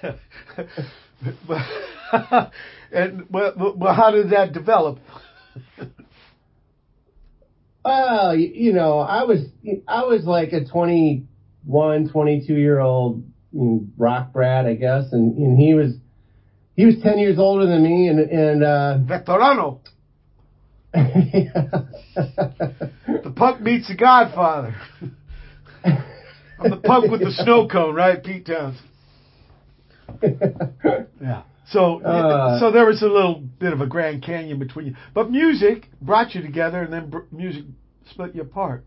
And well, well, how did that develop? Well, you, you know, I was I was like a twenty-one, twenty-two year old rock brat, I guess, and, and he was he was ten years older than me, and and uh, Veterano. The punk meets the Godfather. I'm the punk with the snow cone, right, Pete Towns? Yeah. So, Uh, so there was a little bit of a Grand Canyon between you, but music brought you together, and then br- music split you apart,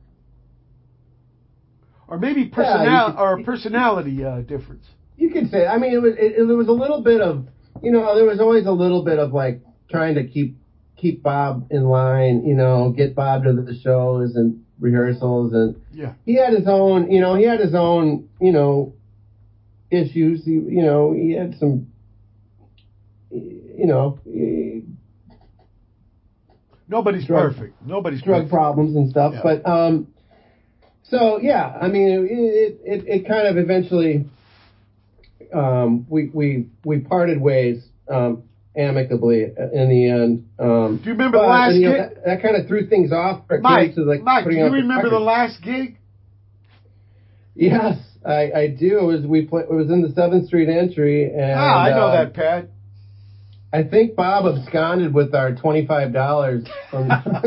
or maybe personal Yeah, you could- or a personality uh, difference. You could say. I mean, it was it, it was a little bit of, you know, there was always a little bit of like trying to keep keep Bob in line, you know, get Bob to the shows and rehearsals, and Yeah. he had his own, you know, he had his own, you know, issues. He, you know, he had some, you know, eh, Nobody's Drug- perfect. Nobody's drug perfect. problems and stuff. Yeah. But um, so yeah, I mean, it it, it, it kind of eventually um, we we we parted ways um, amicably in the end. Um, Do you remember the but, last you know, gig? that, that kind of threw things off. when it Mike, came to, like, Mike, do putting you out remember the record. last gig? Yes, I, I do. It was we play, it was in the Seventh Street Entry, and Ah, I know uh, that, Pat. I think Bob absconded with our twenty-five dollars from.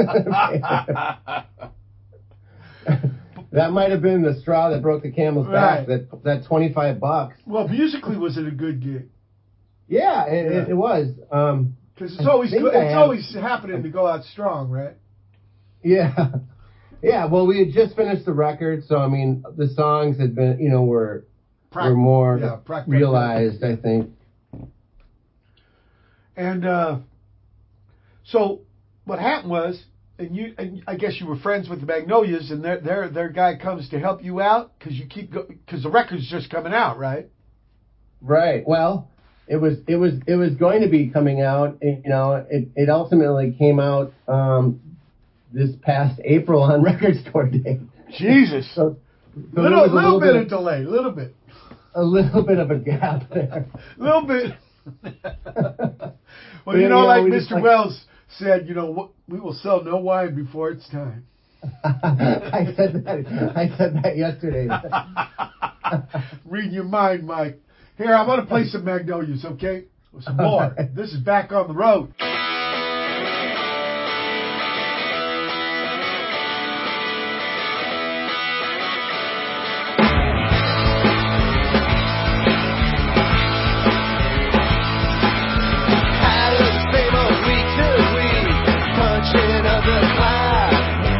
That might have been the straw that broke the camel's Right. back. That that twenty-five bucks. Well, musically, was it a good gig? Yeah, it, Yeah. It, it was. Um, Because it's I always think good, I it's have- always happening to go out strong, right? yeah, yeah. Well, we had just finished the record, so I mean, the songs had been, you know, were Prac- were more yeah, prac- prac- realized, I think. And uh, so what happened was, and you, and I guess you were friends with the Magnolias, and their their their guy comes to help you out because you keep because the record's just coming out, right? Right. Well, it was it was it was going to be coming out. You know, it it ultimately came out um, this past April on Record Store Day. Jesus, So, so there little was a little, bit of of, delay, little bit, a little bit of a gap there. little bit. Well, Yeah, you know, yeah, like we Mister just, like- Wells said, you know, what, we will sell no wine before it's time. I said that. I said that yesterday. Reading your mind, Mike. Here, I'm going to play some Magnolias, okay? Some more. This is Back on the Road. How does the same old week to week punching of the cloud?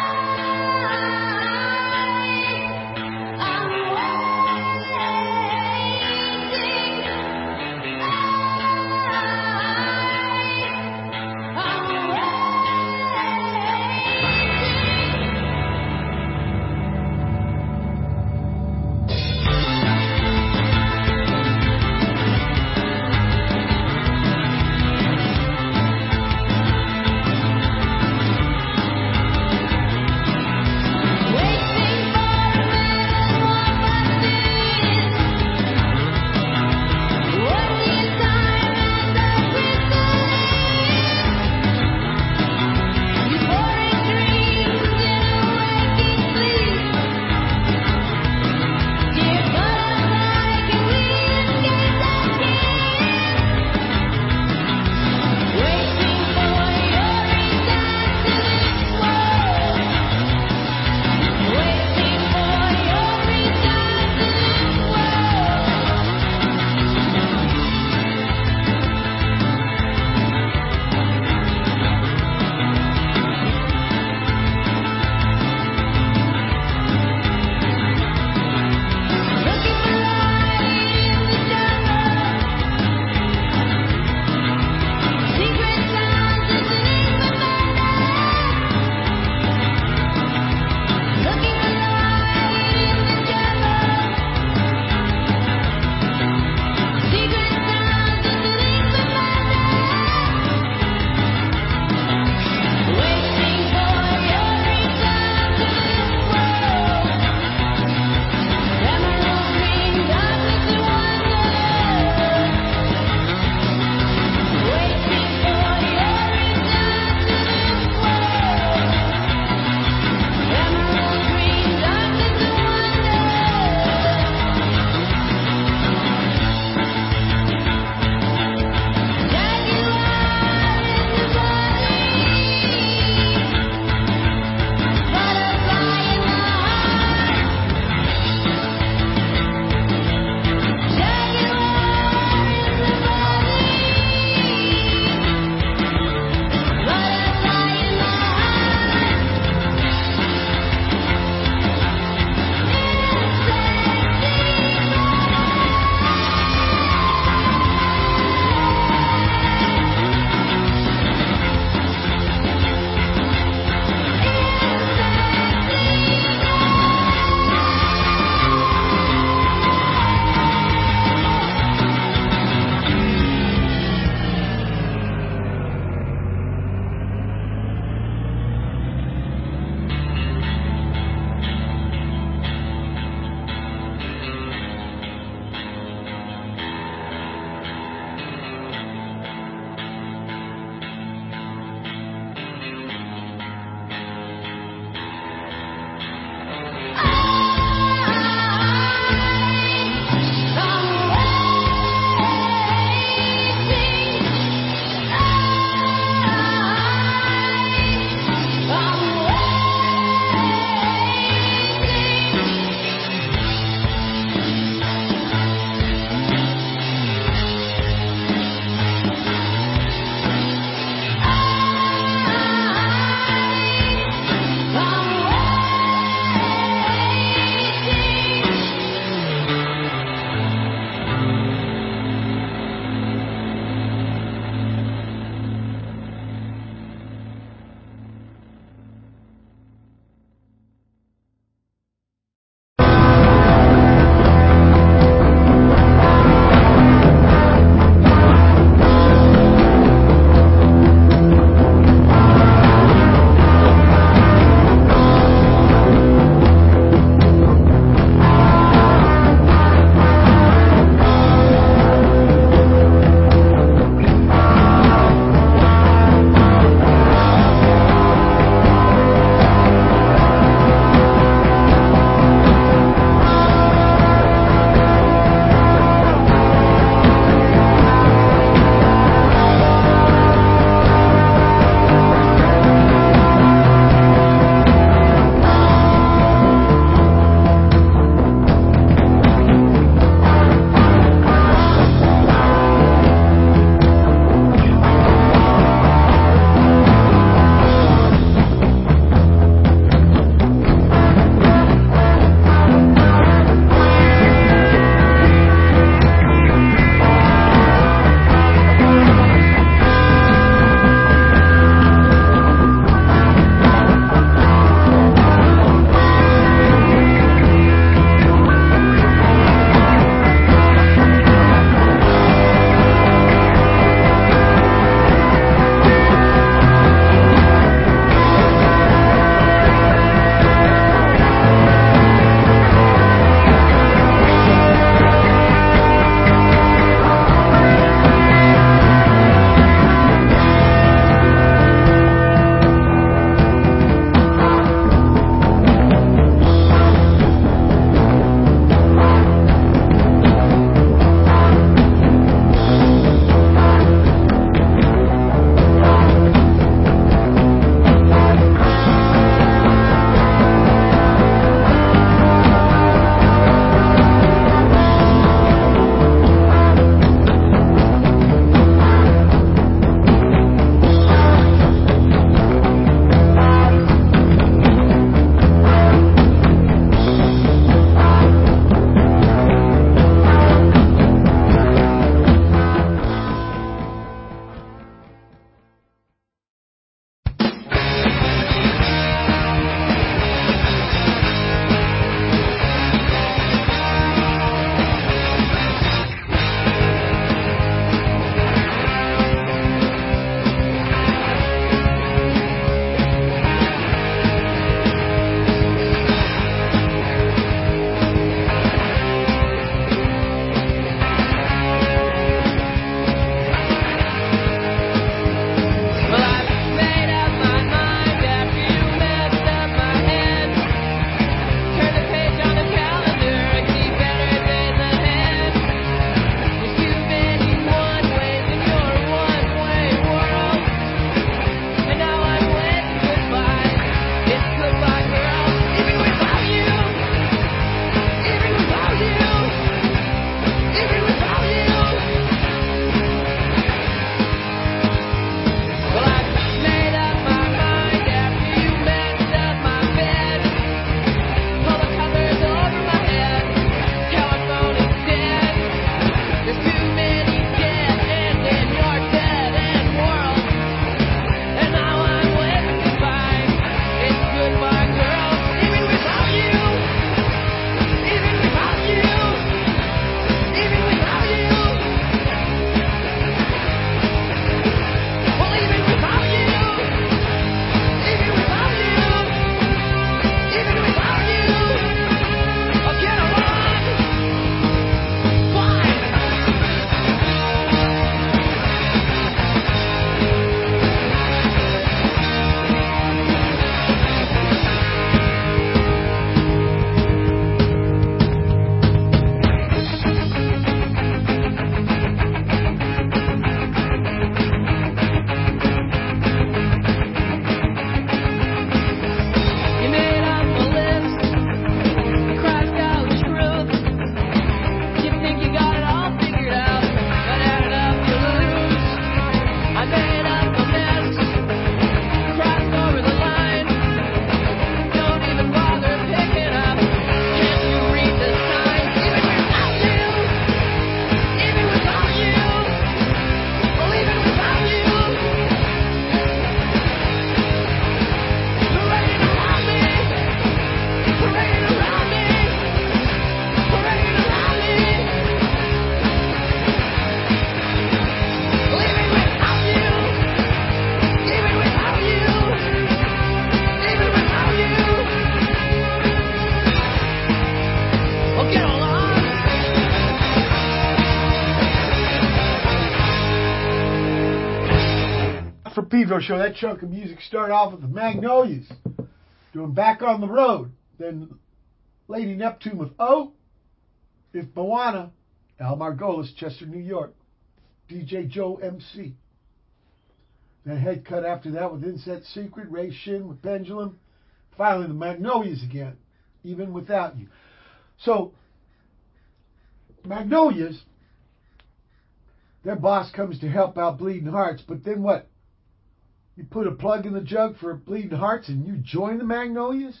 For Pedro Show, that chunk of music started off with the Magnolias doing Back on the Road. Then Lady Neptune with Oh, If Moana, Al Margolis, Chester, New York, D J Joe M C. Then head cut after that with Inset Secret, Ray Shin with Pendulum. Finally, the Magnolias again, Even Without You. So, Magnolias, their boss comes to help out Bleeding Hearts, but then what? You put a plug in the jug for Bleeding Hearts and you join the Magnolias?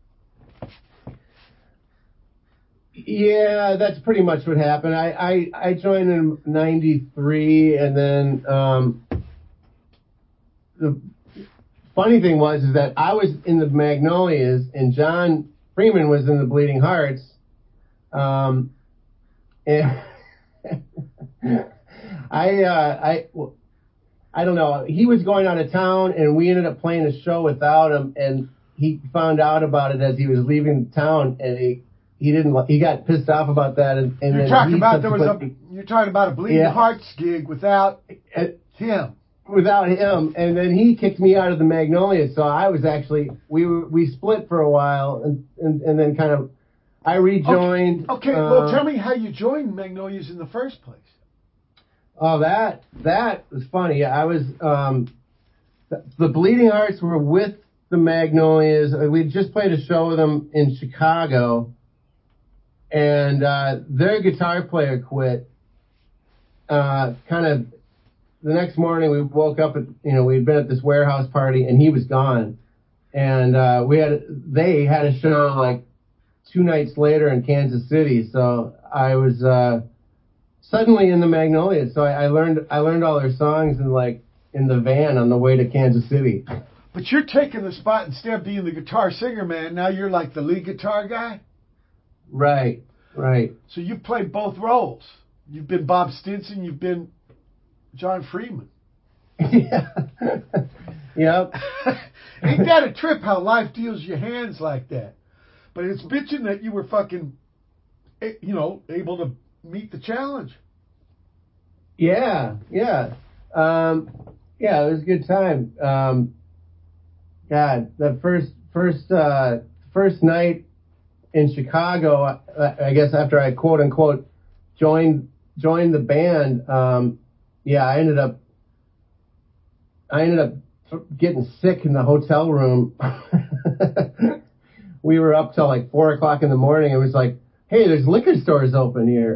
Yeah, that's pretty much what happened. I, I, I joined in ninety-three, and then um, the funny thing was is that I was in the Magnolias, and John Freeman was in the Bleeding Hearts. Um, and I, uh, I, I don't know. He was going out of town, and we ended up playing a show without him. And he found out about it as he was leaving town, and he he didn't. He got pissed off about that. And, and You're then talking he about there was a subsequently- you're talking about a Bleeding Yeah. Hearts gig without uh, him. without him, and then he kicked me out of the Magnolias. So I was actually we were, we split for a while, and and, and then kind of I rejoined. Okay, okay uh, well tell me how you joined Magnolias in the first place. Oh, that that was funny. I was um, the, the Bleeding Hearts were with the Magnolias. We just played a show with them in Chicago, and uh, their guitar player quit. Uh, kind of the next morning, we woke up at you know we'd been at this warehouse party, and he was gone. And uh, we had they had a show like two nights later in Kansas City, so I was. Uh, Suddenly in the Magnolias, so I, I learned I learned all their songs in like in the van on the way to Kansas City. But you're taking the spot instead of being the guitar singer, man. Now you're like the lead guitar guy. Right, right. So you've played both roles. You've been Bob Stinson. You've been John Freeman. Yeah. Yep. Ain't that a trip? How life deals you hands like that. But it's bitching that you were fucking, eh, you know, able to meet the challenge. Yeah, yeah. Um, yeah, it was a good time. Um, God, the first first uh, first night in Chicago, I, I guess after I quote unquote joined joined the band, um, yeah, I ended up I ended up getting sick in the hotel room. We were up till like four o'clock in the morning. It was like, hey, there's liquor stores open here.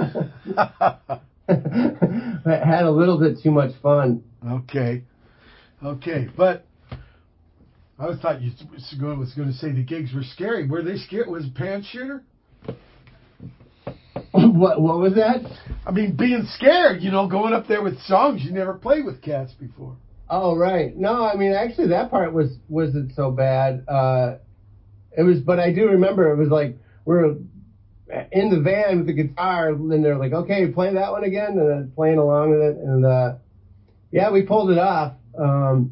I had a little bit too much fun. Okay. Okay. But I thought you was going, was going to say the gigs were scary. Were they scary? Was it pants shooter? What what was that? I mean, being scared, you know, going up there with songs you never played with cats before. Oh, right. No, I mean, actually, that part was, wasn't so bad. Uh, it was, but I do remember it was like, we were in the van with the guitar, and they're like, okay, play that one again, and then playing along with it, and uh, yeah, we pulled it off. Um,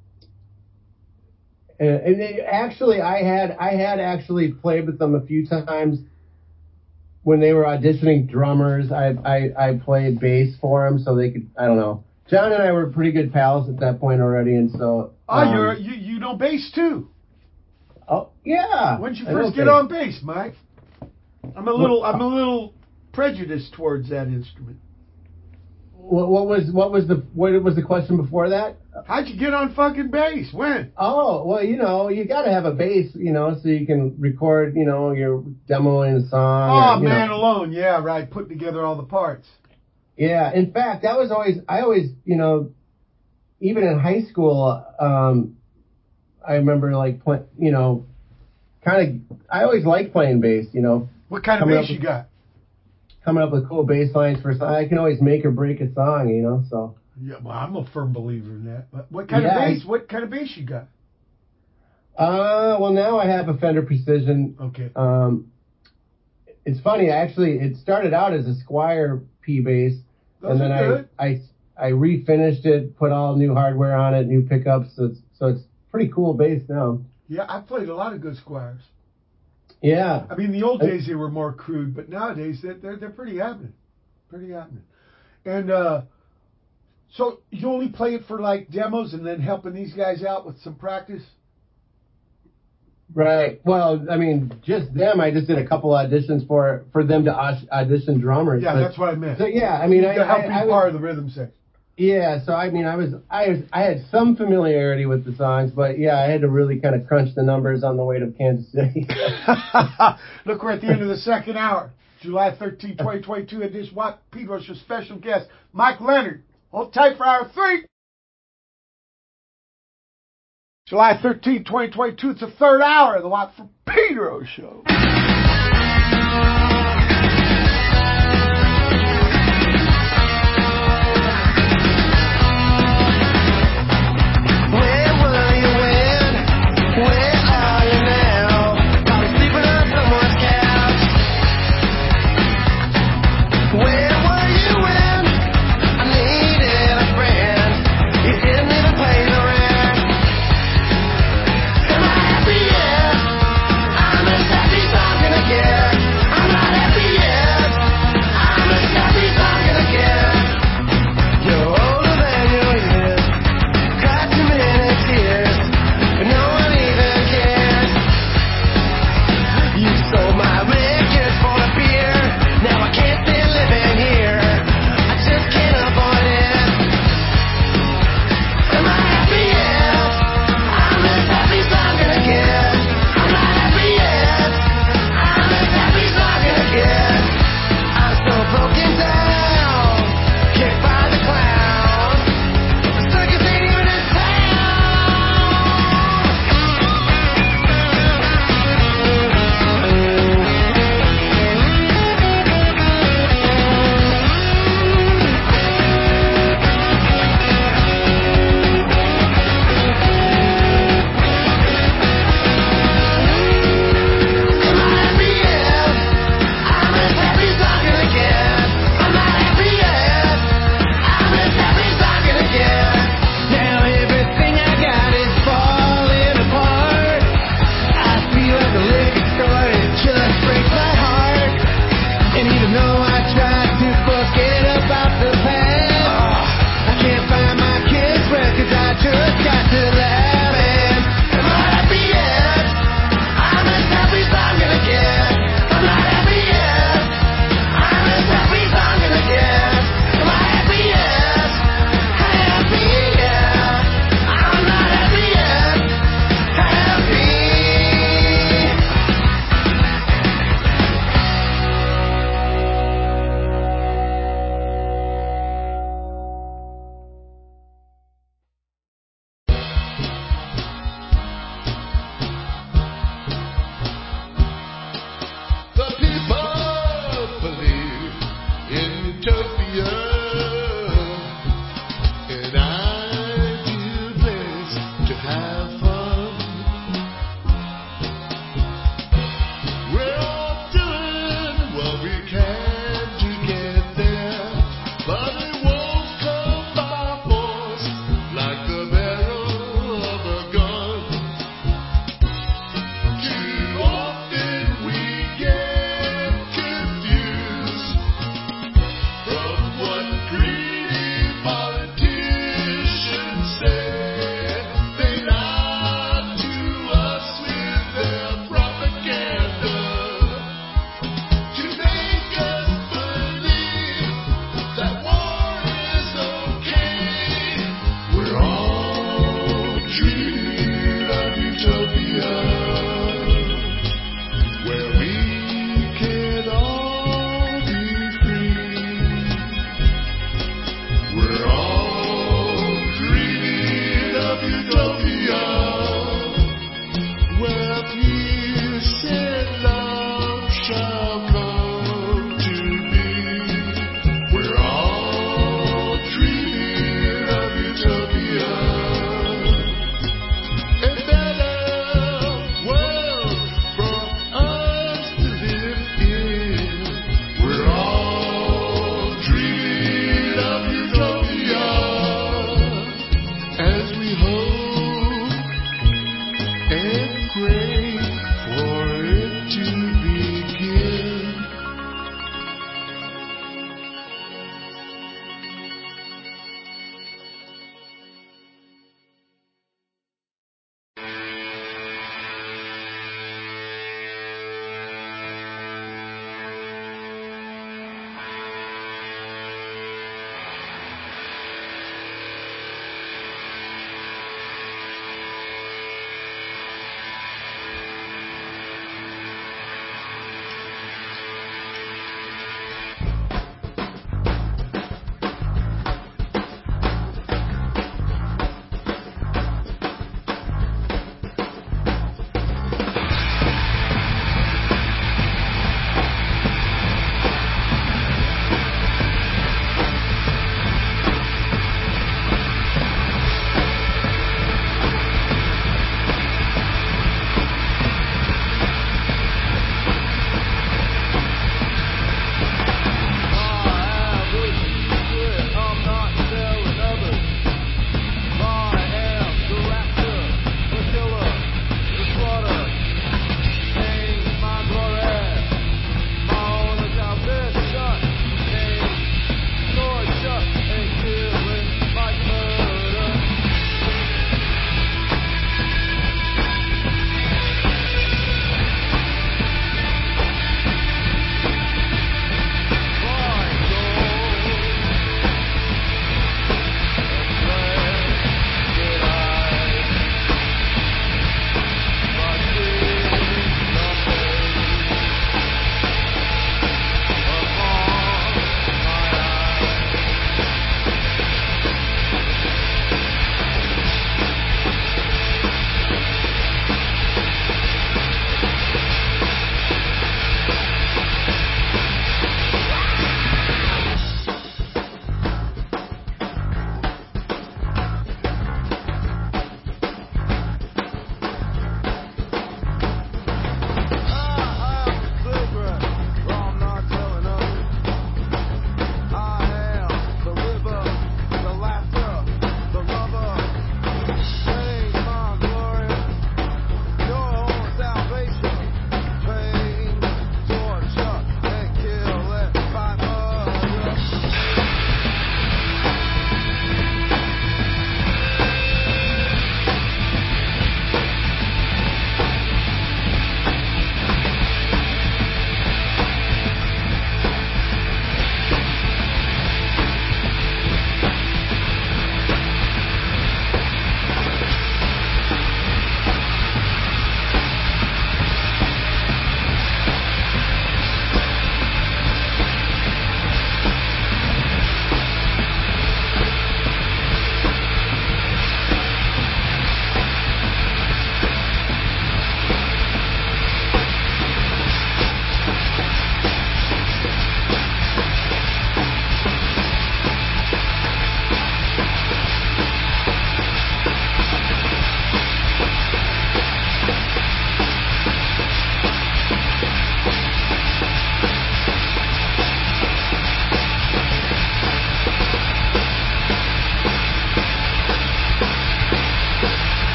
and, and it, actually, I had I had actually played with them a few times when they were auditioning drummers. I I, I played bass for them, so they could. I don't know. John and I were pretty good pals at that point already, and so. Oh, um, you're you you know bass too. Oh yeah. When did you I know first get bass. on bass, Mike? I'm a little I'm a little prejudiced towards that instrument. What, what was what was the what was the question before that? How'd you get on fucking bass? When? Oh well, you know you got to have a bass, you know, so you can record, you know, you're demoing a song. Oh, or, you Man know. Alone. Yeah, right. Putting together all the parts. Yeah. In fact, that was always I always you know, even in high school, um, I remember like play, you know, kind of I always liked playing bass, you know. What kind of Coming bass up you with- got? Coming up with cool bass lines for a song. I can always make or break a song, you know. So. Yeah, well, I'm a firm believer in that. But what kind Yeah, of bass? I- What kind of bass you got? Uh, well, now I have a Fender Precision. Okay. Um, it's funny, actually, it started out as a Squier P bass, Those and then are good. I, I I refinished it, put all new hardware on it, new pickups, so it's, so it's pretty cool bass now. Yeah, I played a lot of good Squires. Yeah. I mean, the old days they were more crude, but nowadays they're they're, they're pretty happening, pretty happening. And uh, So you only play it for like demos and then helping these guys out with some practice? Right. Well, I mean, just them. I just did a couple auditions for for them to aus- audition drummers. Yeah, but- that's what I meant. So yeah, I mean, I, to help I, be I was- part of the rhythm section. Yeah, so I mean, I was, I was, I had some familiarity with the songs, but yeah, I had to really kind of crunch the numbers on the way to Kansas City. Look, we're at the end of the second hour. July thirteenth, twenty twenty-two edition. Watt Pedro, your special guest, Mike Leonard. Hold tight for hour three. July thirteenth, twenty twenty-two. It's the third hour of the Watt from Pedro show. Where were you when? Where are you now? Probably sleeping on someone's couch. Where were you when I needed a friend? You didn't even pay the rent. Am I happy? Yeah, I'm as happy as I'm gonna get. I'm not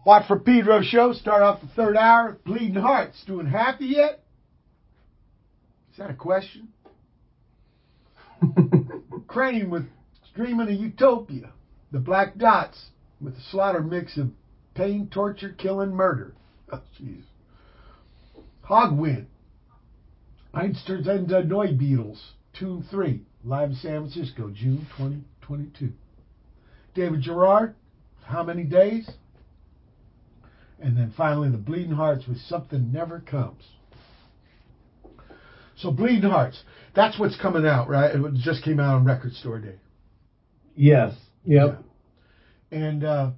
Watt for Pedro show. Start off the third hour. Bleeding Hearts. Doing happy yet? Is that a question? Crane with Dreaming of Utopia. The Black Dots with a slaughter mix of pain, torture, killing, murder. Oh, jeez. Hogwind. Einstein's and the Noi Beatles. Tune three. Live in San Francisco, June twenty twenty-two. David Gerard. How Many Days? And then finally the Bleeding Hearts with Something Never Comes. So Bleeding Hearts. That's what's coming out, right? It just came out on Record Store Day. Yes. Yep. Yeah. And uh,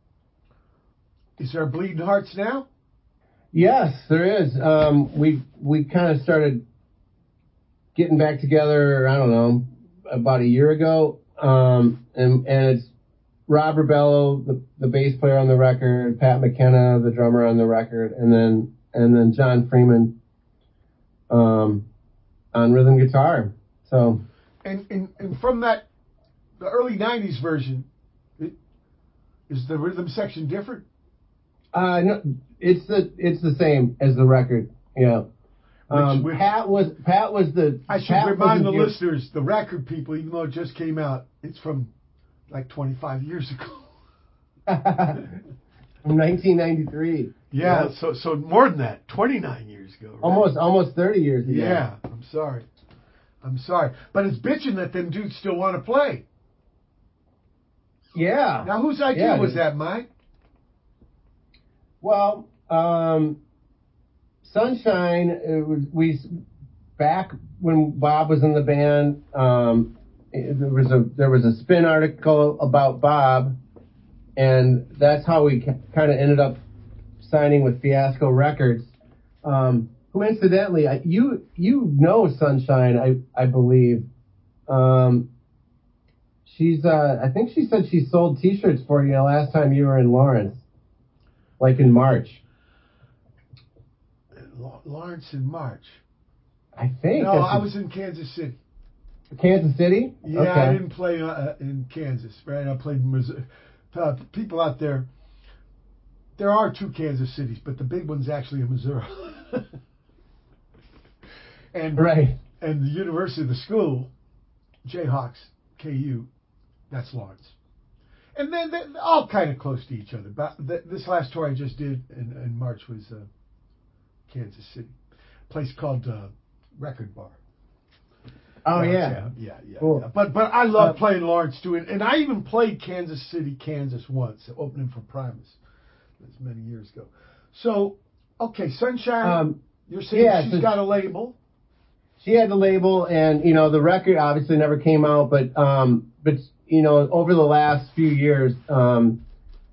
is there a Bleeding Hearts now? Yes, there is. Um, we we kind of started getting back together, I don't know, about a year ago. Um, and, and it's Rob Rebello, the, the bass player on the record, Pat McKenna, the drummer on the record, and then and then John Freeman um, on rhythm guitar. So And, and and from that, the early nineties version, it, is the rhythm section different? uh, no, it's the it's the same as the record. Yeah. Um, which- Pat was Pat was the. I should Pat was remind the the- listeners, the record people, even though it just came out, it's from like twenty-five years ago. From nineteen ninety-three. Yeah, Yep. so so more than that, twenty-nine years ago. Right? Almost almost thirty years ago. Yeah, I'm sorry. I'm sorry. But it's bitching that them dudes still want to play. Yeah. Now, whose idea Yeah, it was is. that, Mike? Well, um, Sunshine, it was, we back when Bob was in the band. Um, it- there was a there was a spin article about Bob, and that's how we kind of ended up signing with Fiasco Records. Um, who incidentally, I, you you know Sunshine, I I believe. Um, she's uh, I think she said she sold T-shirts for you last time you were in Lawrence, like in March. Law- Lawrence in March. I think. No, that's I was in Kansas City. Kansas City. Yeah, Okay. I didn't play uh, in Kansas, right? I played in Missouri. Uh, people out there, there are two Kansas cities, but the big one's actually in Missouri. and Right. and the university, the school, Jayhawks, K U, that's Lawrence. And then they're all kind of close to each other. But th- this last tour I just did in, in March was uh, Kansas City, a place called uh, Record Bar. Oh Yeah, yeah. yeah, yeah. Cool. yeah. But but I love Uh, playing Lawrence too, and, and I even played Kansas City, Kansas once, opening for Primus. That's many years ago. So okay, Sunshine. Um, you're saying yeah, she's so- got a label. She had the label, and you know the record obviously never came out, but um, but you know over the last few years, um,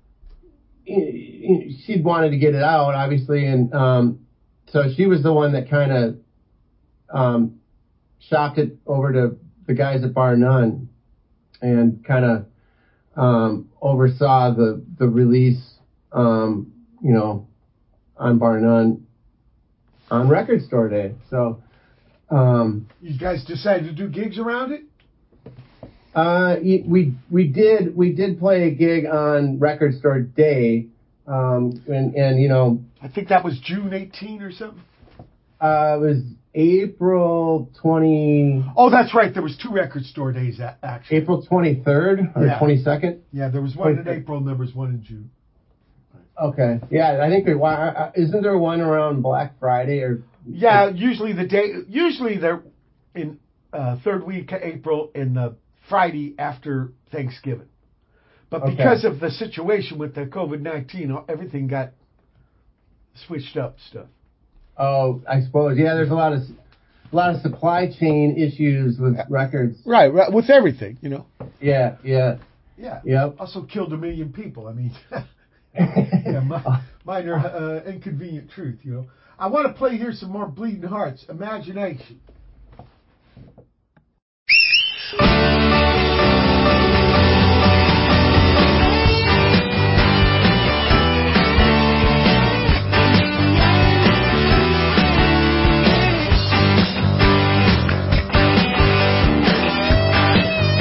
she'd wanted to get it out, obviously, and um, so she was the one that kind of um, shopped it over to the guys at Bar None, and kind of um, oversaw the the release, um, you know, on Bar None on Record Store Day. So. Um, You guys decided to do gigs around it. uh, y- we we did we did play a gig on Record Store Day, um, and and you know I think that was June eighteenth or something. uh, it was April twenty Oh, that's right. There was two Record Store days a- actually. April twenty third or Yeah. twenty second. Yeah, there was one in Okay. April and there was one in June. Okay, yeah, I think there, why- uh, isn't there one around Black Friday or Yeah, usually the day. Usually they're in uh, third week of April and the Friday after Thanksgiving. But Okay. because of the situation with the COVID nineteen, everything got switched up stuff. Oh, I suppose yeah. There's a lot of a lot of supply chain issues with records. Right, right, with everything, you know. Yeah, yeah, Yeah. yep. Also killed a million people. I mean, yeah, mi- minor uh, inconvenient truth, you know. I want to play here some more Bleeding Hearts, Imagination.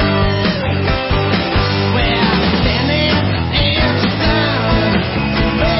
We're standing in the sun.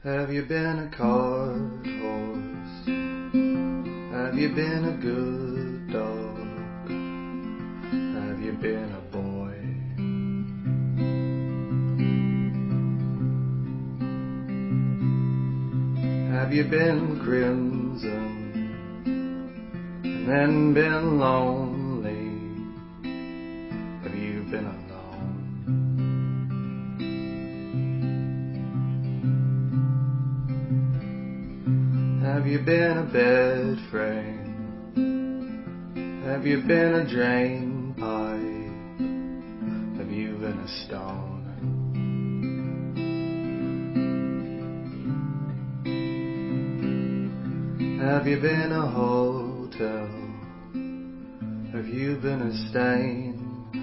Have you been a cart horse? Have you been a good dog? Have you been a boy? Have you been crimson and then been lonely? Have you been alone? Have you been a bed frame? Have you been a drain pipe? Have you been a stone? Have you been a hotel? Have you been a stain?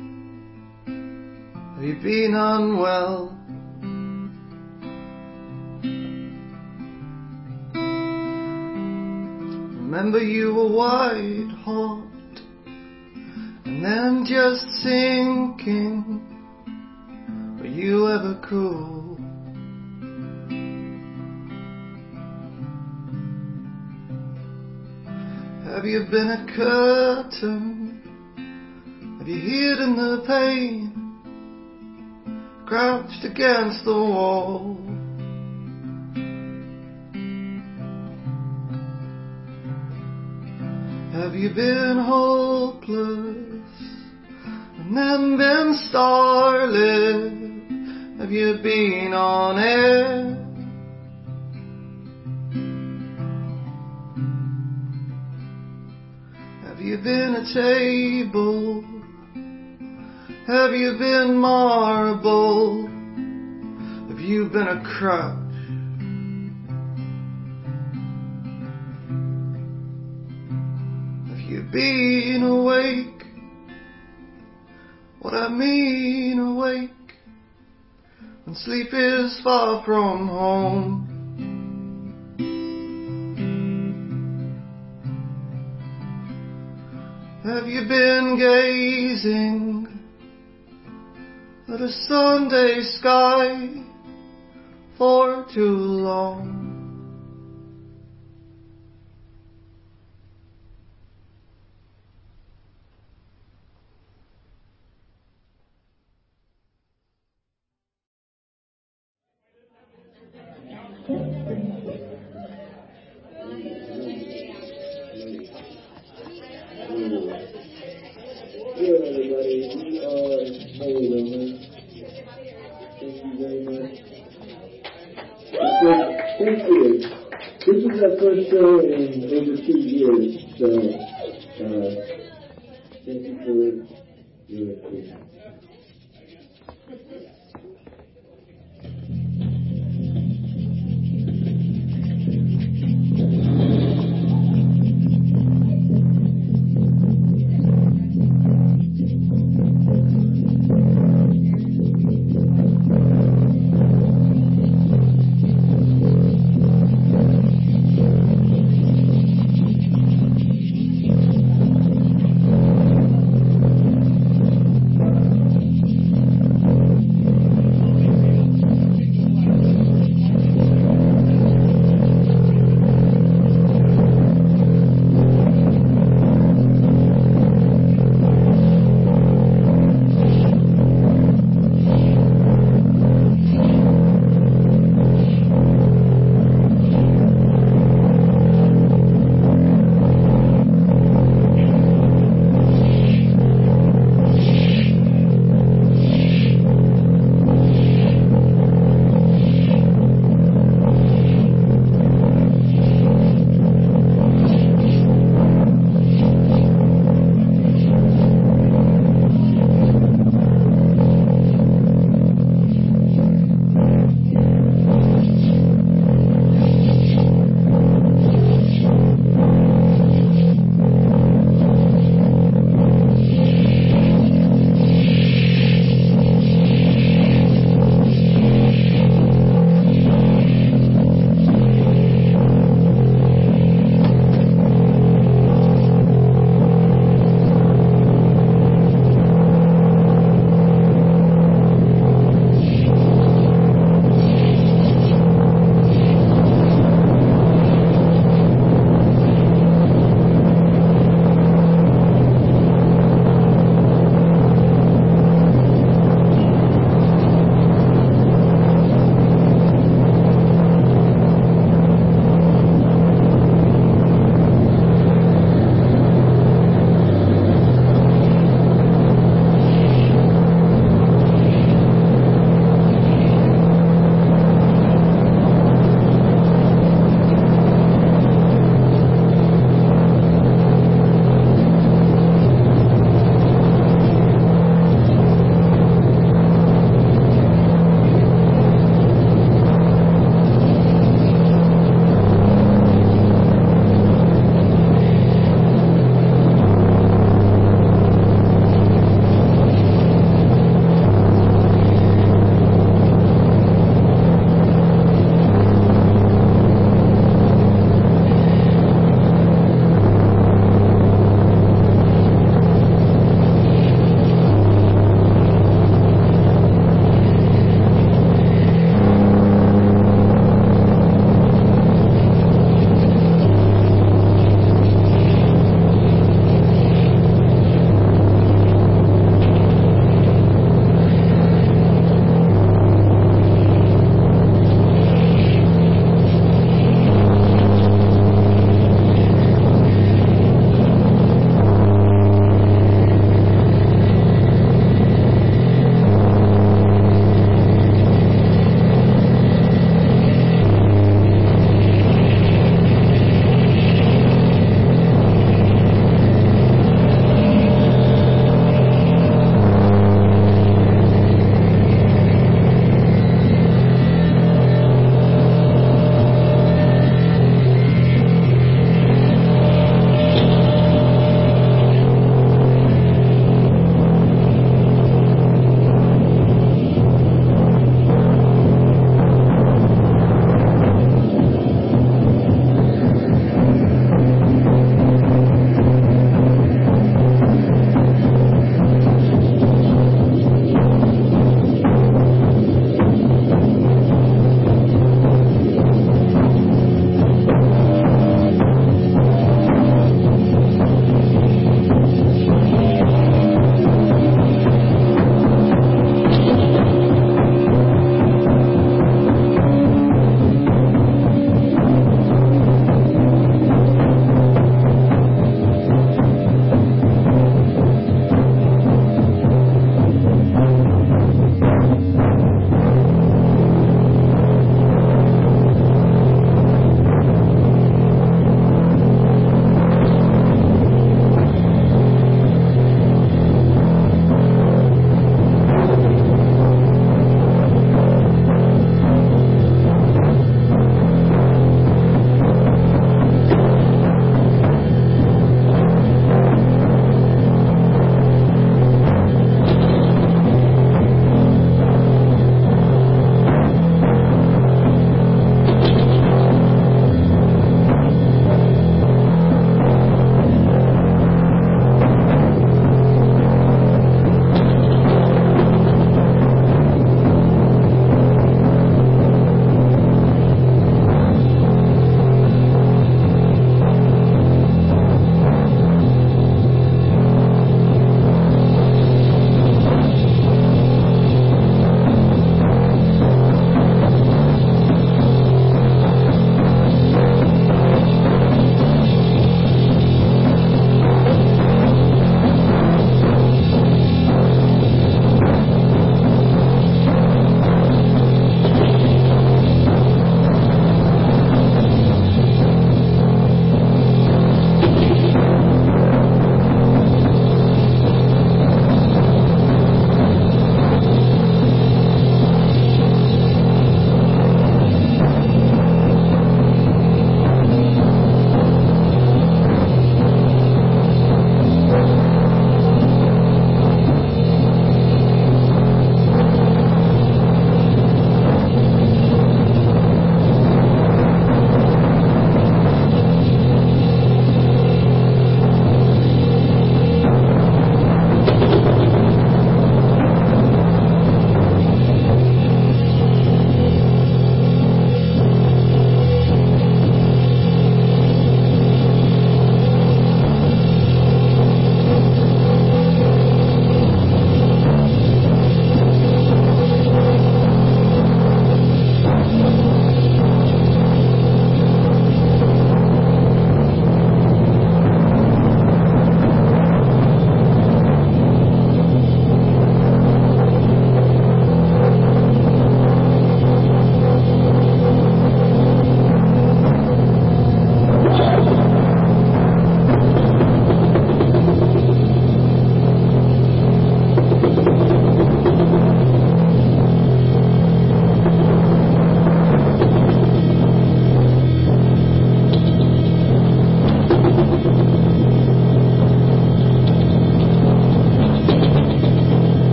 Have you been unwell? Remember you were white hot and then just sinking. Were you ever cool? Have you been a curtain? Have you hidden the pain? Crouched against the wall? Have you been hopeless and then been starlit? Have you been on air? Have you been a table? Have you been marble? Have you been a crutch? Have you been awake? What I mean awake, when sleep is far from home. Have you been gazing at a Sunday sky for too long? Good, everybody. We are Holy Roman. Thank you very much. Thank you. This is our first show in over two years, so uh, thank you for your patience.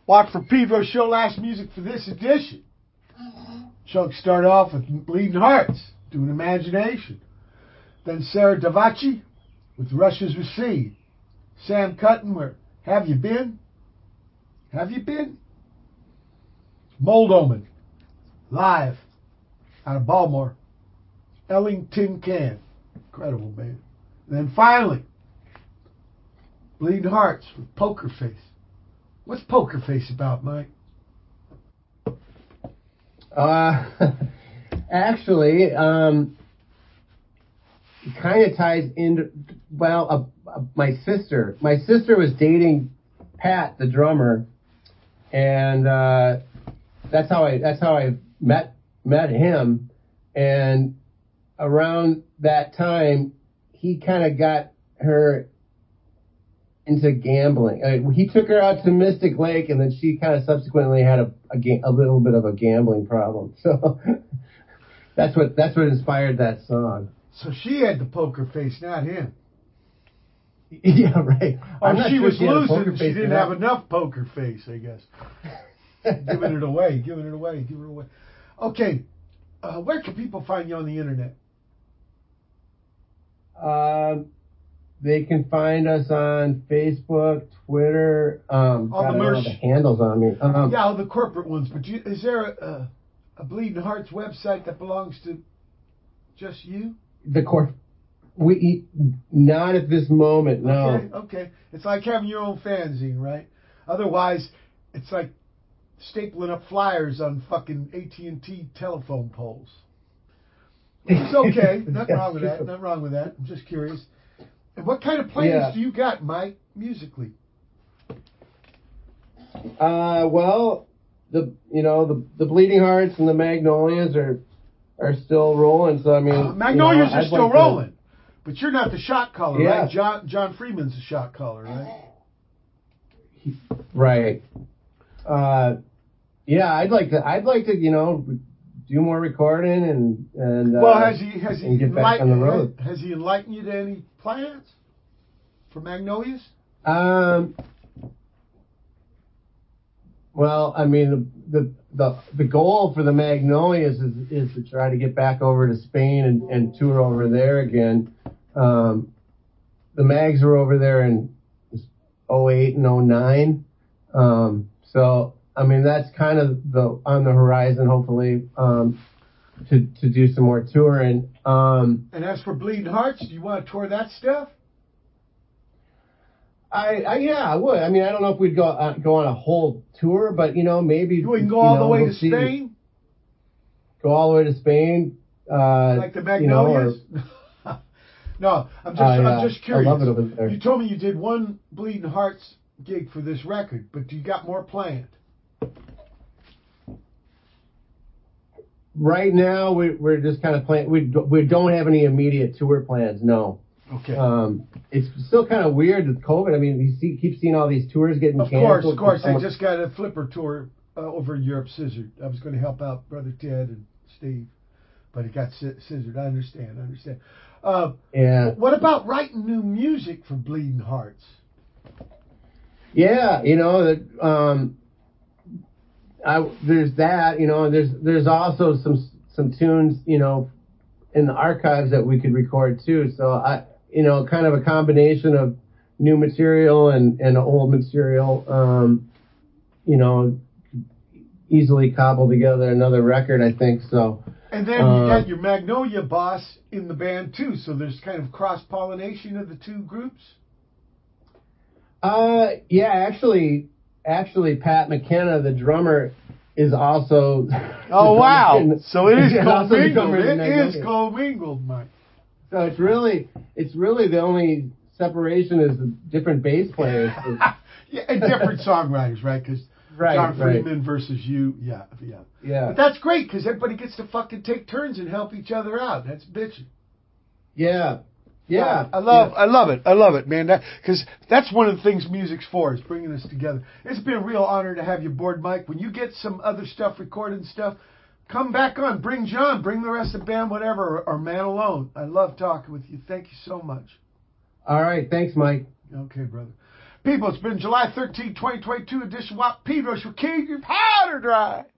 Watford Pedro Show, last music for this edition. Chuck started off with Bleeding Hearts, doing Imagination. Then Sarah Davachi with Russia's Recede. Sam Cutton, where Have You Been? Have You Been? Mold Omen, live out of Baltimore. Ellington Can. Incredible band. And then finally, Bleeding Hearts with Poker Face. What's Poker Face about, Mike? Uh, actually, um, it kind of ties into, well, uh, uh, my sister. My sister was dating Pat, the drummer, and uh, that's how I that's how I met met him. And around that time, he kind of got her into gambling. Uh, he took her out to Mystic Lake, and then she kind of subsequently had a a, ga- a little bit of a gambling problem. So that's what that's what inspired that song. So she had the poker face, not him. Yeah, right. Or I'm not she sure was she had a poker losing. She face didn't or have not. enough poker face, I guess. Giving it away, giving it away, giving it away. Okay, uh, where can people find you on the internet? Um, they can find us on Facebook, Twitter. Um, All God, the I don't merch. have the handles on me. Um, Yeah, all the corporate ones. But you, is there a, a, a Bleeding Hearts website that belongs to just you? The corp. We not at this moment. No. Okay, okay. It's like having your own fanzine, right? Otherwise, it's like stapling up flyers on fucking A T and T telephone poles. It's okay. Nothing wrong with that. Nothing wrong with that. I'm just curious. And what kind of plans Yeah. do you got, Mike, musically? Uh, well, the you know the the Bleeding Hearts and the Magnolias are are still rolling. So I mean, Uh, Magnolias you know, are I'd still like to- rolling. But you're not the shot caller, Yeah. right? John John Freeman's the shot caller, right? Right. Uh, yeah, I'd like to. I'd like to, you know, do more recording and and uh, Well, has he has he and get back on the road. enlightened, has he enlightened you to any plans for Magnolias? Um. Well, I mean, the the the, the goal for the Magnolias is is to try to get back over to Spain and, and tour over there again. Um, the Mags were over there in oh eight and oh nine. Um, so, I mean, that's kind of the on the horizon, hopefully, um, to to do some more touring. Um, And as for Bleeding Hearts, do you want to tour that stuff? I, I yeah, I would. I mean, I don't know if we'd go uh, go on a whole tour, but you know, maybe You wouldn't go all know, the way we'll to see. Spain, Go all the way to Spain. Uh, like the you know, or- Magnolias? No, I'm just Oh, yeah. I'm just I curious. love it over there. You told me you did one Bleeding Hearts gig for this record, but you got more planned. Right now, we, we're just kind of playing. We we don't have any immediate tour plans. No. Okay. Um, it's still kind of weird with COVID. I mean, you see, keep seeing all these tours getting Of canceled. course, of course. I Someone- just got a flipper tour uh, over in Europe, scissored. I was going to help out Brother Ted and Steve, but it got sci- scissored. I understand. I understand. Uh, Yeah. What about writing new music for Bleeding Hearts? Yeah, you know that. Um, I there's that. You know, and there's there's also some some tunes, you know, in the archives that we could record too. So I, you know, kind of a combination of new material and and old material. Um, you know, easily cobble together another record, I think. So. And then Uh, you got your Magnolia boss in the band too, so there's kind of cross pollination of the two groups. Uh, yeah, actually, actually, Pat McKenna, the drummer, is also. Oh the wow! drummer in- So it is and also the commingled. drummer in It is Magnolia. commingled, Mike. So it's really, it's really the only separation is the different bass players. Yeah, and different songwriters, right? Because Right, John right. Freeman versus you, yeah, yeah. Yeah. But that's great because everybody gets to fucking take turns and help each other out. That's bitchin'. Yeah. Yeah. I love, yeah. I love it, I love it, man. That because that's one of the things music's for is bringing us together. It's been a real honor to have you aboard, Mike. When you get some other stuff recorded and stuff, come back on. Bring John, bring the rest of the band, whatever, or, or Man Alone. I love talking with you. Thank you so much. All right. Thanks, Mike. Okay, brother. People, it's been July thirteenth, twenty twenty-two edition of Pedro King Powder Dry.